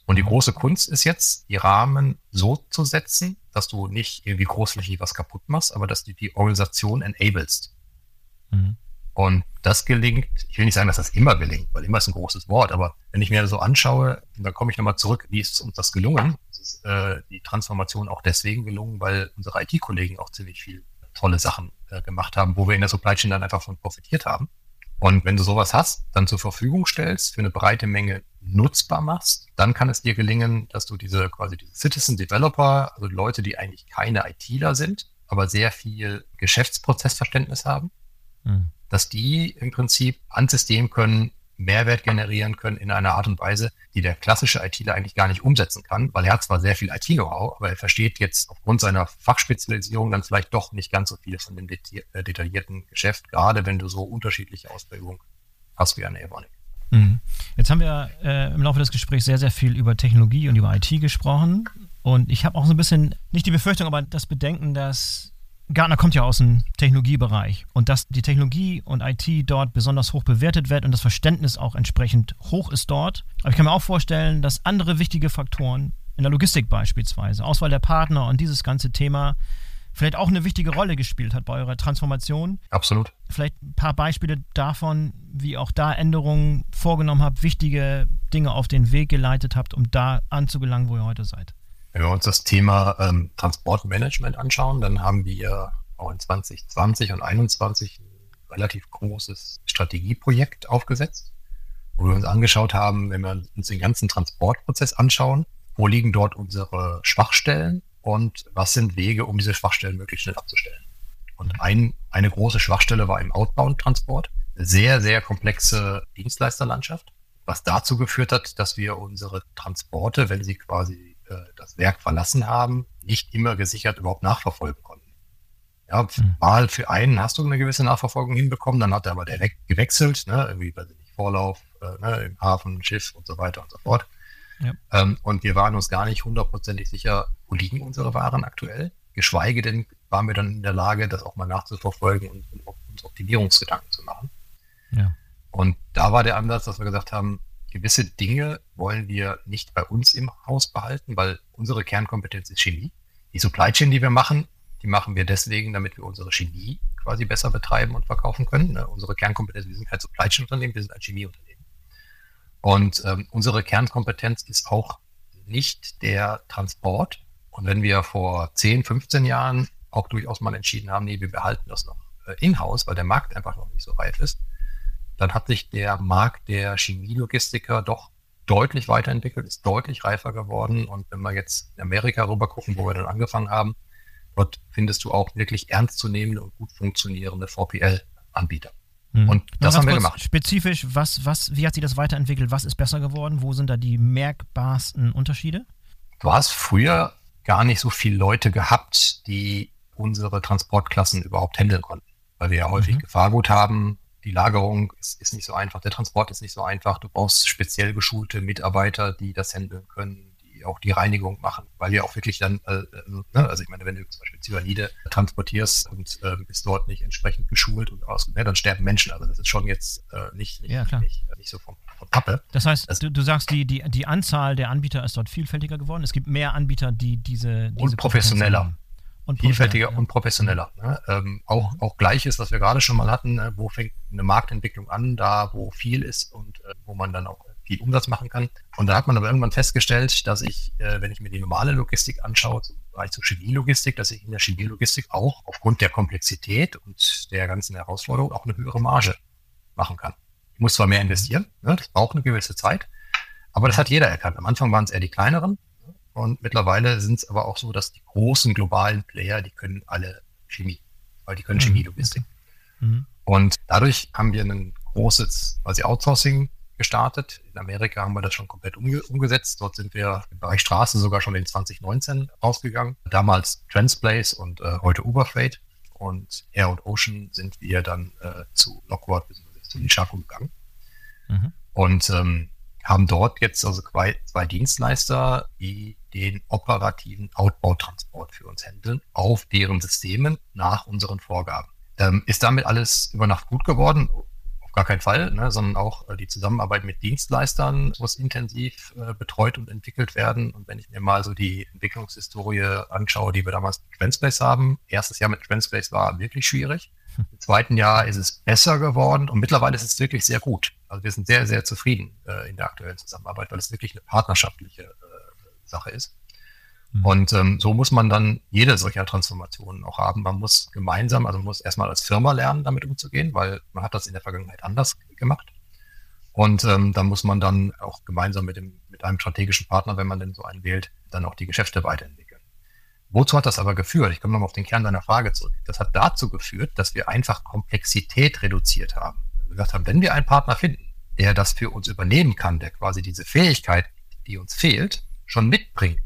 Und die große Kunst ist jetzt, die Rahmen so zu setzen, dass du nicht irgendwie großflächig was kaputt machst, aber dass du die Organisation enablest. Mhm. Und das gelingt, ich will nicht sagen, dass das immer gelingt, weil immer ist ein großes Wort, aber wenn ich mir das so anschaue, dann komme ich nochmal zurück, wie ist uns das gelungen? Es ist äh, die Transformation auch deswegen gelungen, weil unsere I T-Kollegen auch ziemlich viel tolle Sachen äh, gemacht haben, wo wir in der Supply Chain dann einfach von profitiert haben. Und wenn du sowas hast, dann zur Verfügung stellst, für eine breite Menge nutzbar machst, dann kann es dir gelingen, dass du diese quasi diese Citizen Developer, also Leute, die eigentlich keine ITler sind, aber sehr viel Geschäftsprozessverständnis haben, mhm. dass die im Prinzip ans System können, Mehrwert generieren können in einer Art und Weise, die der klassische ITler eigentlich gar nicht umsetzen kann, weil er hat zwar sehr viel I T-Know-how, aber er versteht jetzt aufgrund seiner Fachspezialisierung dann vielleicht doch nicht ganz so viel von dem detaillierten Geschäft, gerade wenn du so unterschiedliche Ausprägungen hast wie eine Evonik. Mhm. Jetzt haben wir äh, im Laufe des Gesprächs sehr, sehr viel über Technologie und über I T gesprochen und ich habe auch so ein bisschen, nicht die Befürchtung, aber das Bedenken, dass Gartner kommt ja aus dem Technologiebereich und dass die Technologie und I T dort besonders hoch bewertet wird und das Verständnis auch entsprechend hoch ist dort. Aber ich kann mir auch vorstellen, dass andere wichtige Faktoren in der Logistik beispielsweise, Auswahl der Partner und dieses ganze Thema vielleicht auch eine wichtige Rolle gespielt hat bei eurer Transformation. Absolut. Vielleicht ein paar Beispiele davon, wie auch da Änderungen vorgenommen habt, wichtige Dinge auf den Weg geleitet habt, um da anzugelangen, wo ihr heute seid. Wenn wir uns das Thema ähm, Transportmanagement anschauen, dann haben wir auch in zwanzig zwanzig und einundzwanzig ein relativ großes Strategieprojekt aufgesetzt, wo wir uns angeschaut haben, wenn wir uns den ganzen Transportprozess anschauen, wo liegen dort unsere Schwachstellen und was sind Wege, um diese Schwachstellen möglichst schnell abzustellen. Und ein, eine große Schwachstelle war im Outbound-Transport, eine sehr, sehr komplexe Dienstleisterlandschaft, was dazu geführt hat, dass wir unsere Transporte, wenn sie quasi das Werk verlassen haben, nicht immer gesichert überhaupt nachverfolgen konnten. Ja, mhm. mal für einen hast du eine gewisse Nachverfolgung hinbekommen, dann hat er aber direkt gewechselt, ne, irgendwie, weiß ich nicht, Vorlauf, äh, ne, im Hafen, Schiff und so weiter und so fort. Ja. Ähm, und wir waren uns gar nicht hundertprozentig sicher, wo liegen unsere Waren aktuell, geschweige denn waren wir dann in der Lage, das auch mal nachzuverfolgen und, und uns Optimierungsgedanken zu machen. Ja. Und da war der Ansatz, dass wir gesagt haben, gewisse Dinge wollen wir nicht bei uns im Haus behalten, weil unsere Kernkompetenz ist Chemie. Die Supply Chain, die wir machen, die machen wir deswegen, damit wir unsere Chemie quasi besser betreiben und verkaufen können. Ne? Unsere Kernkompetenz, wir sind kein Supply Chain Unternehmen, wir sind ein Chemieunternehmen. Und ähm, unsere Kernkompetenz ist auch nicht der Transport. Und wenn wir vor zehn, fünfzehn Jahren auch durchaus mal entschieden haben, nee, wir behalten das noch äh, in-house, weil der Markt einfach noch nicht so reif ist, dann hat sich der Markt der Chemielogistiker doch deutlich weiterentwickelt, ist deutlich reifer geworden. Und wenn wir jetzt in Amerika rüber gucken, wo wir dann angefangen haben, dort findest du auch wirklich ernstzunehmende und gut funktionierende V P L-Anbieter. Mhm. Und das haben wir gemacht. Spezifisch, was, was, wie hat sich das weiterentwickelt? Was ist besser geworden? Wo sind da die merkbarsten Unterschiede? Du hast früher gar nicht so viele Leute gehabt, die unsere Transportklassen überhaupt handeln konnten, weil wir ja häufig mhm. Gefahrgut haben. Die Lagerung ist, ist nicht so einfach, der Transport ist nicht so einfach. Du brauchst speziell geschulte Mitarbeiter, die das handeln können, die auch die Reinigung machen, weil wir auch wirklich dann, äh, ne, also ich meine, wenn du zum Beispiel Cyanide transportierst und äh, bist dort nicht entsprechend geschult und aus, ne, dann sterben Menschen. Also das ist schon jetzt äh, nicht, nicht, ja, nicht, nicht so vom, vom Pappe. Das heißt, das, du, du sagst, die, die, die Anzahl der Anbieter ist dort vielfältiger geworden. Es gibt mehr Anbieter, die diese, diese und professioneller. Und vielfältiger ja. und professioneller. Ne? Ähm, auch, auch Gleiches, was wir gerade schon mal hatten, ne? Wo fängt eine Marktentwicklung an, da wo viel ist und äh, wo man dann auch viel Umsatz machen kann. Und da hat man aber irgendwann festgestellt, dass ich, äh, wenn ich mir die normale Logistik anschaue, zum Bereich zur Chemielogistik, dass ich in der Chemielogistik auch aufgrund der Komplexität und der ganzen Herausforderung auch eine höhere Marge machen kann. Ich muss zwar mehr investieren, ne? Das braucht eine gewisse Zeit, aber das hat jeder erkannt. Am Anfang waren es eher die kleineren. Und mittlerweile sind es aber auch so, dass die großen globalen Player, die können alle Chemie, weil die können mhm. Chemielogistik. Mhm. Und dadurch haben wir ein großes quasi Outsourcing gestartet. In Amerika haben wir das schon komplett umge- umgesetzt. Dort sind wir im Bereich Straße sogar schon in zwanzig neunzehn rausgegangen. Damals Transplace und äh, heute Uberfreight. Und Air und Ocean sind wir dann äh, zu Lockwood bzw. zu Nishaku gegangen. Mhm. Und ähm, haben dort jetzt also zwei, zwei Dienstleister, die den operativen Outbound-Transport für uns handeln, auf deren Systemen nach unseren Vorgaben. Ähm, ist damit alles über Nacht gut geworden? Auf gar keinen Fall, ne, sondern auch äh, die Zusammenarbeit mit Dienstleistern muss intensiv äh, betreut und entwickelt werden. Und wenn ich mir mal so die Entwicklungshistorie anschaue, die wir damals mit Transpace haben, erstes Jahr mit Transpace war wirklich schwierig. Im zweiten Jahr ist es besser geworden und mittlerweile ist es wirklich sehr gut. Also wir sind sehr, sehr zufrieden äh, in der aktuellen Zusammenarbeit, weil es wirklich eine partnerschaftliche äh, Sache ist. Und ähm, so muss man dann jede solcher Transformationen auch haben. Man muss gemeinsam, also man muss erstmal als Firma lernen, damit umzugehen, weil man hat das in der Vergangenheit anders gemacht. Und ähm, dann muss man dann auch gemeinsam mit dem mit einem strategischen Partner, wenn man denn so einen wählt, dann auch die Geschäfte weiterentwickeln. Wozu hat das aber geführt? Ich komme nochmal auf den Kern deiner Frage zurück. Das hat dazu geführt, dass wir einfach Komplexität reduziert haben. Wir gesagt haben, wenn wir einen Partner finden, der das für uns übernehmen kann, der quasi diese Fähigkeit, die uns fehlt, schon mitbringt,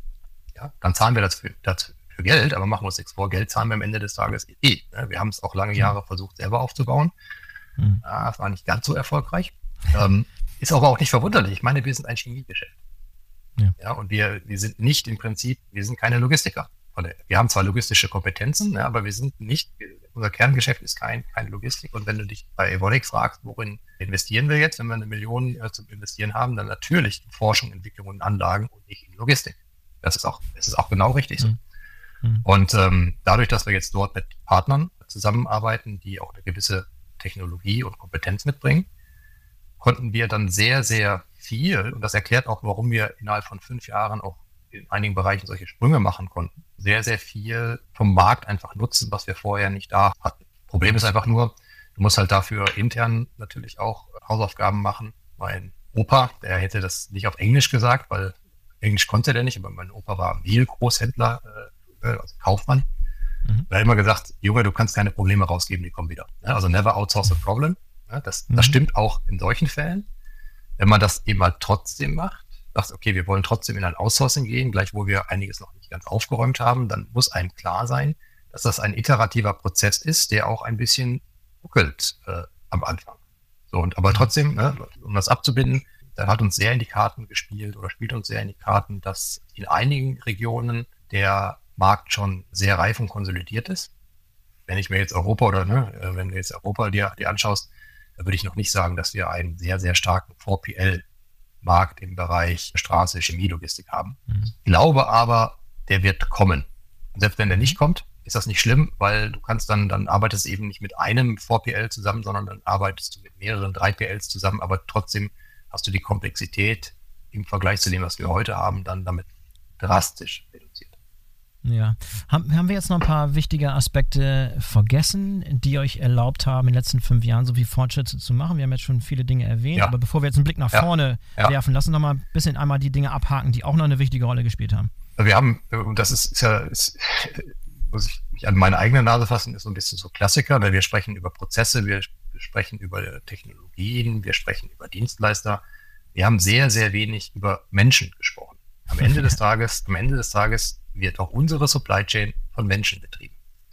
ja, dann zahlen wir das für, das für Geld, aber machen wir uns nichts vor, Geld zahlen wir am Ende des Tages eh. Wir haben es auch lange Jahre versucht, selber aufzubauen. Mhm. Ja, das war nicht ganz so erfolgreich. Ähm, ist aber auch nicht verwunderlich. Ich meine, wir sind ein Chemiegeschäft. Ja. Ja, und wir, wir sind nicht im Prinzip, wir sind keine Logistiker. Wir haben zwar logistische Kompetenzen, ja, aber wir sind nicht, unser Kerngeschäft ist kein, keine Logistik. Und wenn du dich bei Evonik fragst, worin investieren wir jetzt, wenn wir eine Million äh, zum Investieren haben, dann natürlich in Forschung, Entwicklung und Anlagen und nicht in Logistik. Das ist auch, das ist auch genau richtig so. Mhm. Und ähm, dadurch, dass wir jetzt dort mit Partnern zusammenarbeiten, die auch eine gewisse Technologie und Kompetenz mitbringen, konnten wir dann sehr, sehr viel, und das erklärt auch, warum wir innerhalb von fünf Jahren auch in einigen Bereichen solche Sprünge machen konnten, sehr, sehr viel vom Markt einfach nutzen, was wir vorher nicht da hatten. Problem ist einfach nur, du musst halt dafür intern natürlich auch Hausaufgaben machen. Mein Opa, der hätte das nicht auf Englisch gesagt, weil Englisch konnte der nicht, aber mein Opa war Mehlgroßhändler, äh, also Kaufmann. Mhm. Er hat immer gesagt, Junge, du kannst keine Probleme rausgeben, die kommen wieder. Ja, also never outsource a problem. Ja, das, mhm. das stimmt auch in solchen Fällen. Wenn man das eben halt trotzdem macht, sagt, okay, wir wollen trotzdem in ein Outsourcing gehen, gleichwohl wir einiges noch nicht ganz aufgeräumt haben, dann muss einem klar sein, dass das ein iterativer Prozess ist, der auch ein bisschen ruckelt äh, am Anfang. So, und aber trotzdem, ne, um das abzubinden, da hat uns sehr in die Karten gespielt oder spielt uns sehr in die Karten, dass in einigen Regionen der Markt schon sehr reif und konsolidiert ist. Wenn ich mir jetzt Europa oder, ne, wenn du jetzt Europa dir, dir anschaust, da würde ich noch nicht sagen, dass wir einen sehr, sehr starken vier P L-Markt im Bereich Straße, Chemie, Logistik haben. Mhm. Ich glaube aber, der wird kommen. Und selbst wenn der nicht kommt, ist das nicht schlimm, weil du kannst dann, dann arbeitest du eben nicht mit einem vier P L zusammen, sondern dann arbeitest du mit mehreren drei P Ls zusammen, aber trotzdem hast du die Komplexität im Vergleich zu dem, was wir heute haben, dann damit drastisch reduziert. Ja. Haben, haben wir jetzt noch ein paar wichtige Aspekte vergessen, die euch erlaubt haben, in den letzten fünf Jahren so viel Fortschritte zu machen? Wir haben jetzt schon viele Dinge erwähnt, ja. aber bevor wir jetzt einen Blick nach ja. vorne ja. werfen, lass uns noch mal ein bisschen einmal die Dinge abhaken, die auch noch eine wichtige Rolle gespielt haben. Wir haben, und das ist, ist ja, ist, muss ich mich an meine eigene Nase fassen, ist so ein bisschen so Klassiker, weil wir sprechen über Prozesse, wir sprechen über Technologien, wir sprechen über Dienstleister. Wir haben sehr, sehr wenig über Menschen gesprochen. Am Ende des Tages, am Ende des Tages wird auch unsere Supply Chain von Menschen betrieben.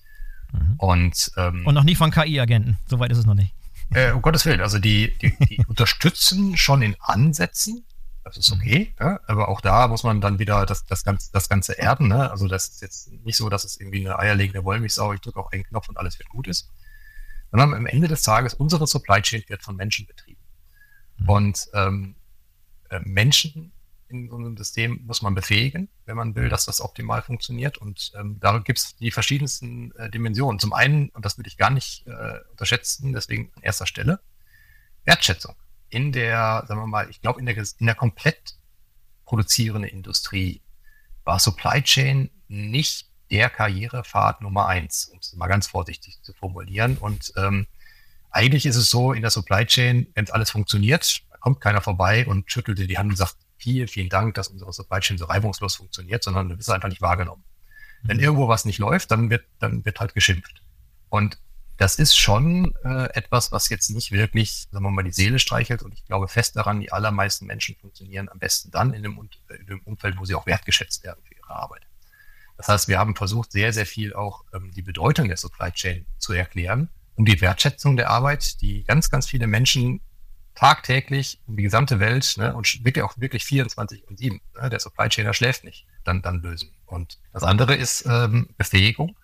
Mhm. Und, ähm, Und noch nicht von K I-Agenten, soweit ist es noch nicht. Äh, um Gottes Willen, also die, die, die unterstützen schon in Ansätzen, das ist okay, mhm. ja, aber auch da muss man dann wieder das, das, Ganze, das Ganze erden. Ne? Also das ist jetzt nicht so, dass es irgendwie eine eierlegende Wollmilchsau, ich drücke auch einen Knopf und alles wird gut ist. Sondern am Ende des Tages, unsere Supply Chain wird von Menschen betrieben. Mhm. Und ähm, äh, Menschen in so einem System muss man befähigen, wenn man will, dass das optimal funktioniert. Und ähm, da gibt es die verschiedensten äh, Dimensionen. Zum einen, und das würde ich gar nicht äh, unterschätzen, deswegen an erster Stelle, Wertschätzung. In der, sagen wir mal, ich glaube, in der, in der komplett produzierenden Industrie war Supply Chain nicht der Karrierepfad Nummer eins, um es mal ganz vorsichtig zu formulieren. Und ähm, eigentlich ist es so, in der Supply Chain, wenn alles funktioniert, da kommt keiner vorbei und schüttelt dir die Hand und sagt, vielen, vielen Dank, dass unsere Supply Chain so reibungslos funktioniert, sondern du bist einfach nicht wahrgenommen. Mhm. Wenn irgendwo was nicht läuft, dann wird, dann wird halt geschimpft. Und das ist schon äh, etwas, was jetzt nicht wirklich, sagen wir mal, die Seele streichelt. Und ich glaube fest daran, die allermeisten Menschen funktionieren am besten dann in dem, in dem Umfeld, wo sie auch wertgeschätzt werden für ihre Arbeit. Das heißt, wir haben versucht, sehr, sehr viel auch ähm, die Bedeutung der Supply Chain zu erklären, um die Wertschätzung der Arbeit, die ganz, ganz viele Menschen tagtäglich um die gesamte Welt, ne, und wirklich auch wirklich vierundzwanzig und sieben, ne, der Supply Chainer schläft nicht, dann, dann lösen. Und das andere ist ähm, Befähigung.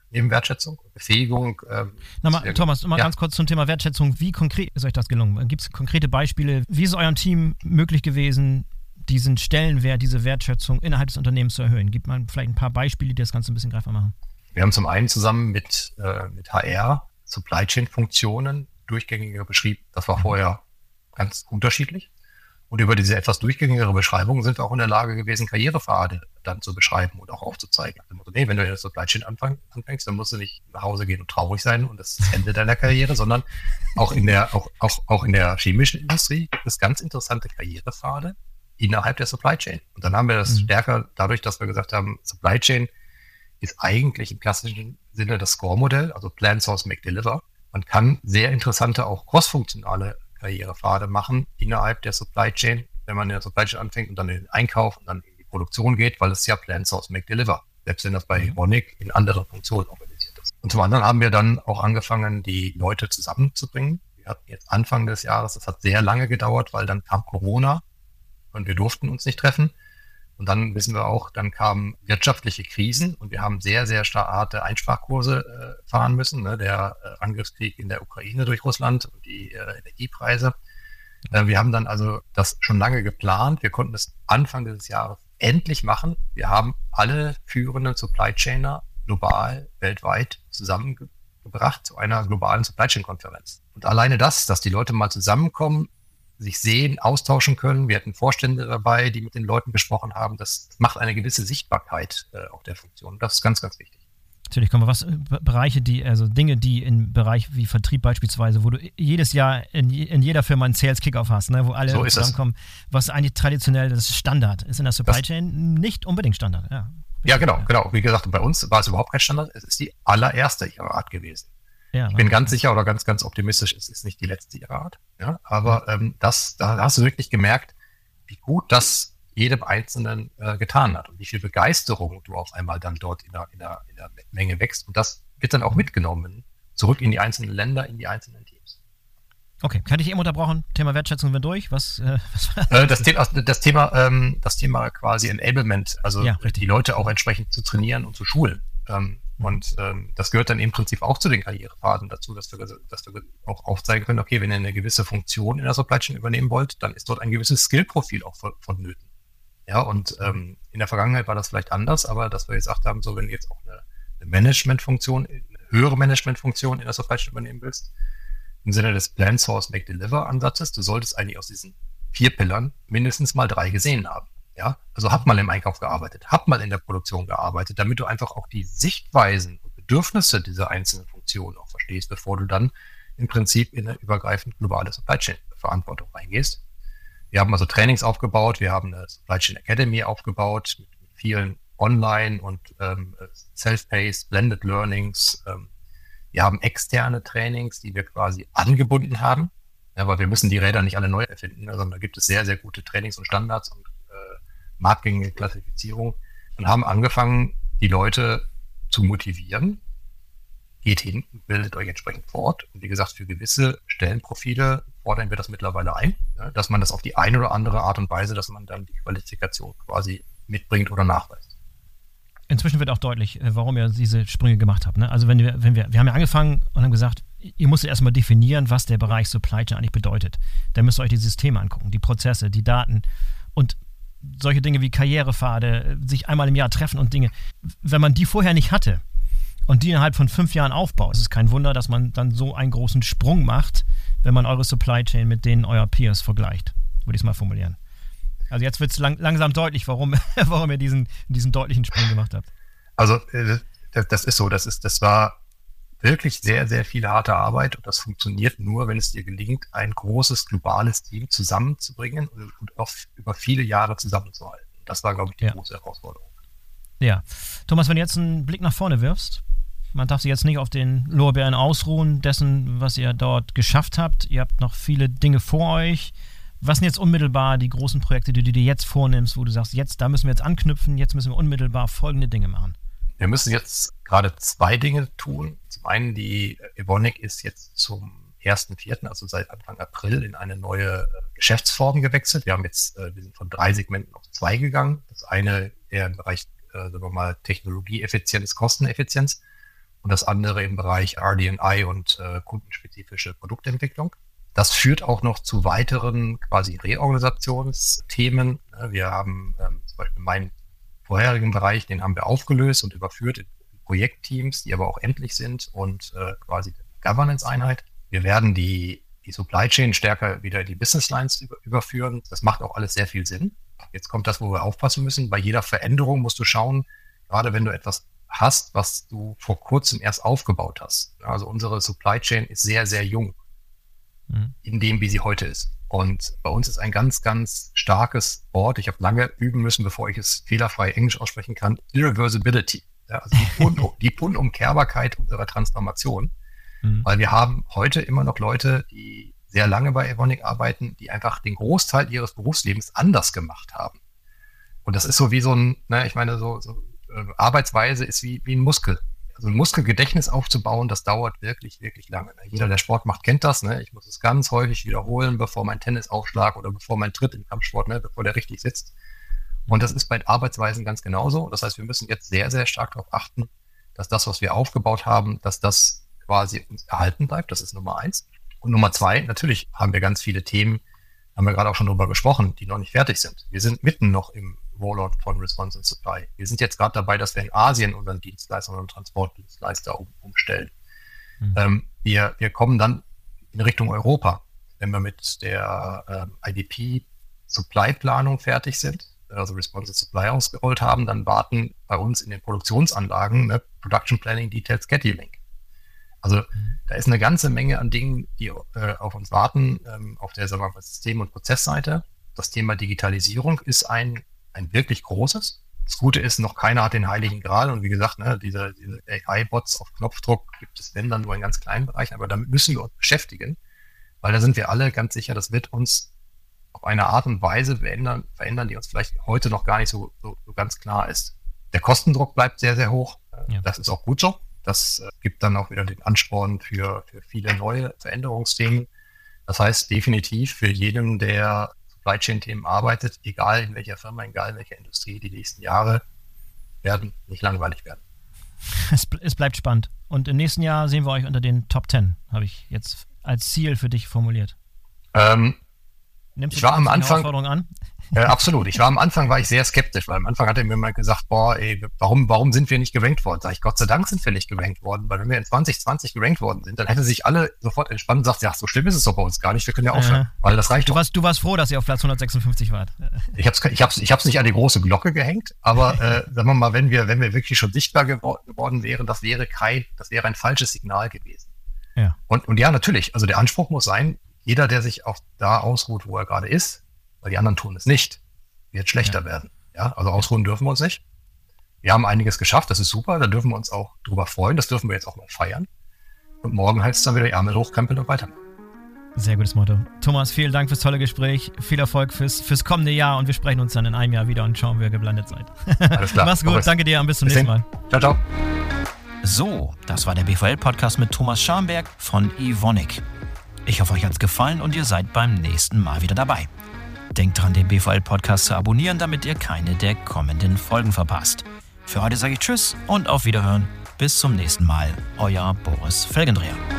neben Wertschätzung und Befähigung. Ähm, Nochmal, Thomas, mal ja. ganz kurz zum Thema Wertschätzung. Wie konkret ist euch das gelungen? Gibt es konkrete Beispiele? Wie ist es eurem Team möglich gewesen, diesen Stellenwert, diese Wertschätzung innerhalb des Unternehmens zu erhöhen? Gibt man vielleicht ein paar Beispiele, die das Ganze ein bisschen greifbar machen? Wir haben zum einen zusammen mit, äh, mit H R Supply Chain Funktionen durchgängiger beschrieben. Das war vorher ganz unterschiedlich. Und über diese etwas durchgängigere Beschreibung sind wir auch in der Lage gewesen, Karrierepfade dann zu beschreiben und auch aufzuzeigen. Also, nee, wenn du in der Supply Chain anfängst, dann musst du nicht nach Hause gehen und traurig sein und das ist das Ende deiner Karriere, sondern auch in der, auch, auch, auch in der chemischen Industrie gibt es ganz interessante Karrierepfade innerhalb der Supply Chain. Und dann haben wir das mhm. stärker dadurch, dass wir gesagt haben, Supply Chain ist eigentlich im klassischen Sinne das Score-Modell, also Plan, Source, Make, Deliver. Man kann sehr interessante, auch cross-funktionale Karrierepfade machen innerhalb der Supply Chain, wenn man in der Supply Chain anfängt und dann in den Einkauf und dann in die Produktion geht, weil es ja Plan, Source, Make, Deliver, selbst wenn das bei Evonik in anderen Funktionen organisiert ist. Und zum anderen haben wir dann auch angefangen, die Leute zusammenzubringen. Wir hatten jetzt Anfang des Jahres, das hat sehr lange gedauert, weil dann kam Corona und wir durften uns nicht treffen. Und dann wissen wir auch, dann kamen wirtschaftliche Krisen und wir haben sehr, sehr harte Einsparkurse äh, fahren müssen. Ne? Der äh, Angriffskrieg in der Ukraine durch Russland und die äh, Energiepreise. Äh, wir haben dann also das schon lange geplant. Wir konnten es Anfang dieses Jahres endlich machen. Wir haben alle führenden Supply Chainer global, weltweit zusammengebracht zu einer globalen Supply Chain Konferenz. Und alleine das, dass die Leute mal zusammenkommen, sich sehen, austauschen können. Wir hatten Vorstände dabei, die mit den Leuten gesprochen haben. Das macht eine gewisse Sichtbarkeit äh, auch der Funktion. Das ist ganz, ganz wichtig. Natürlich kommen wir was Bereiche, die, also Dinge, die im Bereich wie Vertrieb beispielsweise, wo du jedes Jahr in, in jeder Firma einen Sales Kickoff hast, ne, wo alle so zusammenkommen, was eigentlich traditionell das Standard ist in der Supply Chain nicht unbedingt Standard. Ja, ja genau, ja. genau. Wie gesagt, bei uns war es überhaupt kein Standard. Es ist die allererste ihrer Art gewesen. Ja, ich bin ganz sicher oder ganz, ganz optimistisch, es ist nicht die letzte ihrer Art. Ja, aber ähm, das, da hast du wirklich gemerkt, wie gut das jedem Einzelnen äh, getan hat und wie viel Begeisterung du auf einmal dann dort in der, in der, in der Menge wächst. Und das wird dann auch mitgenommen, zurück in die einzelnen Länder, in die einzelnen Teams. Okay, kann ich eben unterbrochen? Thema Wertschätzung sind wir durch. Was, äh, was äh, das Thema, das Thema, ähm, das Thema quasi Enablement, also ja, die Leute auch entsprechend zu trainieren und zu schulen. Ähm, Und ähm, das gehört dann im Prinzip auch zu den Karrierepfaden dazu, dass wir, dass wir auch aufzeigen können, okay, wenn ihr eine gewisse Funktion in der Supply Chain übernehmen wollt, dann ist dort ein gewisses Skillprofil auch vonnöten. Ja, und ähm, in der Vergangenheit war das vielleicht anders, aber dass wir gesagt haben, so wenn du jetzt auch eine, eine Managementfunktion, eine höhere Managementfunktion in der Supply Chain übernehmen willst, im Sinne des Plan, Source, Make, Deliver Ansatzes, du solltest eigentlich aus diesen vier Pillern mindestens mal drei gesehen haben. Ja, also hab mal im Einkauf gearbeitet, hab mal in der Produktion gearbeitet, damit du einfach auch die Sichtweisen und Bedürfnisse dieser einzelnen Funktionen auch verstehst, bevor du dann im Prinzip in eine übergreifend globale Supply Chain Verantwortung reingehst. Wir haben also Trainings aufgebaut, wir haben eine Supply Chain Academy aufgebaut mit, mit vielen Online- und ähm, Self-Paced, Blended Learnings. Ähm, wir haben externe Trainings, die wir quasi angebunden haben, ja, weil wir müssen die Räder nicht alle neu erfinden, sondern da gibt es sehr, sehr gute Trainings und Standards und marktgängige Klassifizierung und haben angefangen, die Leute zu motivieren. Geht hin, bildet euch entsprechend fort. Und wie gesagt, für gewisse Stellenprofile fordern wir das mittlerweile ein, ja, dass man das auf die eine oder andere Art und Weise, dass man dann die Qualifikation quasi mitbringt oder nachweist. Inzwischen wird auch deutlich, warum ihr diese Sprünge gemacht habt. Ne? Also wenn wir, wenn wir, wir haben ja angefangen und haben gesagt, ihr musstet erstmal definieren, was der Bereich Supply Chain eigentlich bedeutet. Da müsst ihr euch die Systeme angucken, die Prozesse, die Daten und solche Dinge wie Karrierepfade, sich einmal im Jahr treffen und Dinge. Wenn man die vorher nicht hatte und die innerhalb von fünf Jahren aufbaut, ist es kein Wunder, dass man dann so einen großen Sprung macht, wenn man eure Supply Chain mit denen eurer Peers vergleicht, würde ich es mal formulieren. Also jetzt wird es lang, langsam deutlich, warum, warum ihr diesen, diesen deutlichen Sprung gemacht habt. Also das, das ist so, das ist, das war wirklich sehr, sehr viel harte Arbeit und das funktioniert nur, wenn es dir gelingt, ein großes globales Team zusammenzubringen und, und auch über viele Jahre zusammenzuhalten. Das war, glaube ich, die ja. große Herausforderung. Ja. Thomas, wenn du jetzt einen Blick nach vorne wirfst, man darf sich jetzt nicht auf den Lorbeeren ausruhen dessen, was ihr dort geschafft habt. Ihr habt noch viele Dinge vor euch. Was sind jetzt unmittelbar die großen Projekte, die du dir jetzt vornimmst, wo du sagst, jetzt, da müssen wir jetzt anknüpfen, jetzt müssen wir unmittelbar folgende Dinge machen? Wir müssen jetzt gerade zwei Dinge tun. Zum einen, die Evonik ist jetzt zum ersten Vierten, also seit Anfang April, in eine neue Geschäftsform gewechselt. Wir haben jetzt, wir sind von drei Segmenten auf zwei gegangen. Das eine eher im Bereich, sagen wir mal, Technologieeffizienz, Kosteneffizienz und das andere im Bereich R D und I und äh, kundenspezifische Produktentwicklung. Das führt auch noch zu weiteren quasi Reorganisationsthemen. Wir haben ähm, zum Beispiel meinen vorherigen Bereich, den haben wir aufgelöst und überführt in Projektteams, die aber auch endlich sind und äh, quasi Governance-Einheit. Wir werden die, die Supply Chain stärker wieder in die Business Lines über, überführen. Das macht auch alles sehr viel Sinn. Jetzt kommt das, wo wir aufpassen müssen. Bei jeder Veränderung musst du schauen, gerade wenn du etwas hast, was du vor kurzem erst aufgebaut hast. Also unsere Supply Chain ist sehr, sehr jung mhm. in dem, wie sie heute ist. Und bei uns ist ein ganz, ganz starkes Wort. Ich habe lange üben müssen, bevor ich es fehlerfrei Englisch aussprechen kann. Irreversibility. Ja, also die, Un- die Unumkehrbarkeit unserer Transformation. Mhm. Weil wir haben heute immer noch Leute, die sehr lange bei Evonik arbeiten, die einfach den Großteil ihres Berufslebens anders gemacht haben. Und das ist so wie so ein, ne, ich meine, so, so äh, Arbeitsweise ist wie, wie ein Muskel. Also ein Muskelgedächtnis aufzubauen, das dauert wirklich, wirklich lange. Ne? Jeder, der Sport macht, kennt das. Ne? Ich muss es ganz häufig wiederholen, bevor mein Tennisaufschlag oder bevor mein Tritt im Kampfsport, ne, bevor der richtig sitzt. Und das ist bei Arbeitsweisen ganz genauso. Das heißt, wir müssen jetzt sehr, sehr stark darauf achten, dass das, was wir aufgebaut haben, dass das quasi uns erhalten bleibt. Das ist Nummer eins. Und Nummer zwei, natürlich haben wir ganz viele Themen, haben wir gerade auch schon drüber gesprochen, die noch nicht fertig sind. Wir sind mitten noch im Rollout von Response and Supply. Wir sind jetzt gerade dabei, dass wir in Asien unseren Dienstleister und Transportdienstleister um, umstellen. Mhm. Ähm, wir, wir kommen dann in Richtung Europa, wenn wir mit der ähm, I D P-Supply-Planung fertig sind, also Response and Supply ausgerollt haben, dann warten bei uns in den Produktionsanlagen ne, Production Planning, Detailed Scheduling. Also mhm. da ist eine ganze Menge an Dingen, die äh, auf uns warten, ähm, auf der sagen wir mal, System- und Prozessseite. Das Thema Digitalisierung ist ein, ein wirklich großes. Das Gute ist, noch keiner hat den heiligen Gral und wie gesagt, ne, diese, diese A I-Bots auf Knopfdruck gibt es, wenn dann nur in ganz kleinen Bereichen, aber damit müssen wir uns beschäftigen, weil da sind wir alle ganz sicher, das wird uns auf eine Art und Weise verändern, verändern, die uns vielleicht heute noch gar nicht so, so, so ganz klar ist. Der Kostendruck bleibt sehr, sehr hoch. Ja. Das ist auch gut so. Das äh, gibt dann auch wieder den Ansporn für, für viele neue Veränderungsthemen. Das heißt definitiv für jeden, der Supply Chain Themen arbeitet, egal in welcher Firma, egal in welcher Industrie, die nächsten Jahre werden nicht langweilig werden. Es, es bleibt spannend. Und im nächsten Jahr sehen wir euch unter den Top zehn, habe ich jetzt als Ziel für dich formuliert. Ähm, Nimmst du ich war am Anfang, Herausforderung an? Äh, absolut. Ich war am Anfang war ich sehr skeptisch, weil am Anfang hatte mir jemand gesagt, boah, ey, warum, warum sind wir nicht gerankt worden? Sag ich, Gott sei Dank sind wir nicht gerankt worden, weil wenn wir in zwanzig zwanzig gerankt worden sind, dann hätten sich alle sofort entspannt und gesagt, ja, so schlimm ist es doch bei uns gar nicht, wir können ja aufhören, äh, weil das reicht du doch. Warst, du warst froh, dass ihr auf Platz hundertsechsundfünfzig wart. Ich hab's, ich hab's, ich hab's nicht an die große Glocke gehängt, aber äh, sagen wir mal, wenn wir, wenn wir wirklich schon sichtbar gewor- geworden wären, das wäre kein, das wäre ein falsches Signal gewesen. Ja. Und, und ja, natürlich, also der Anspruch muss sein, jeder, der sich auch da ausruht, wo er gerade ist, weil die anderen tun es nicht, wird schlechter ja. werden. Ja, also ausruhen dürfen wir uns nicht. Wir haben einiges geschafft, das ist super, da dürfen wir uns auch drüber freuen, das dürfen wir jetzt auch mal feiern. Und morgen heißt es dann wieder Ärmel hochkrempeln und weitermachen. Sehr gutes Motto. Thomas, vielen Dank fürs tolle Gespräch, viel Erfolg fürs, fürs kommende Jahr und wir sprechen uns dann in einem Jahr wieder und schauen, wie ihr geblandet seid. Alles klar. Mach's gut, Boris. Danke dir und bis zum bis nächsten Mal. Ciao, ciao. So, das war der B V L-Podcast mit Thomas Scharmberg von Evonik. Ich hoffe, euch hat's gefallen und ihr seid beim nächsten Mal wieder dabei. Denkt dran, den B V L-Podcast zu abonnieren, damit ihr keine der kommenden Folgen verpasst. Für heute sage ich Tschüss und auf Wiederhören. Bis zum nächsten Mal. Euer Boris Felgendreher.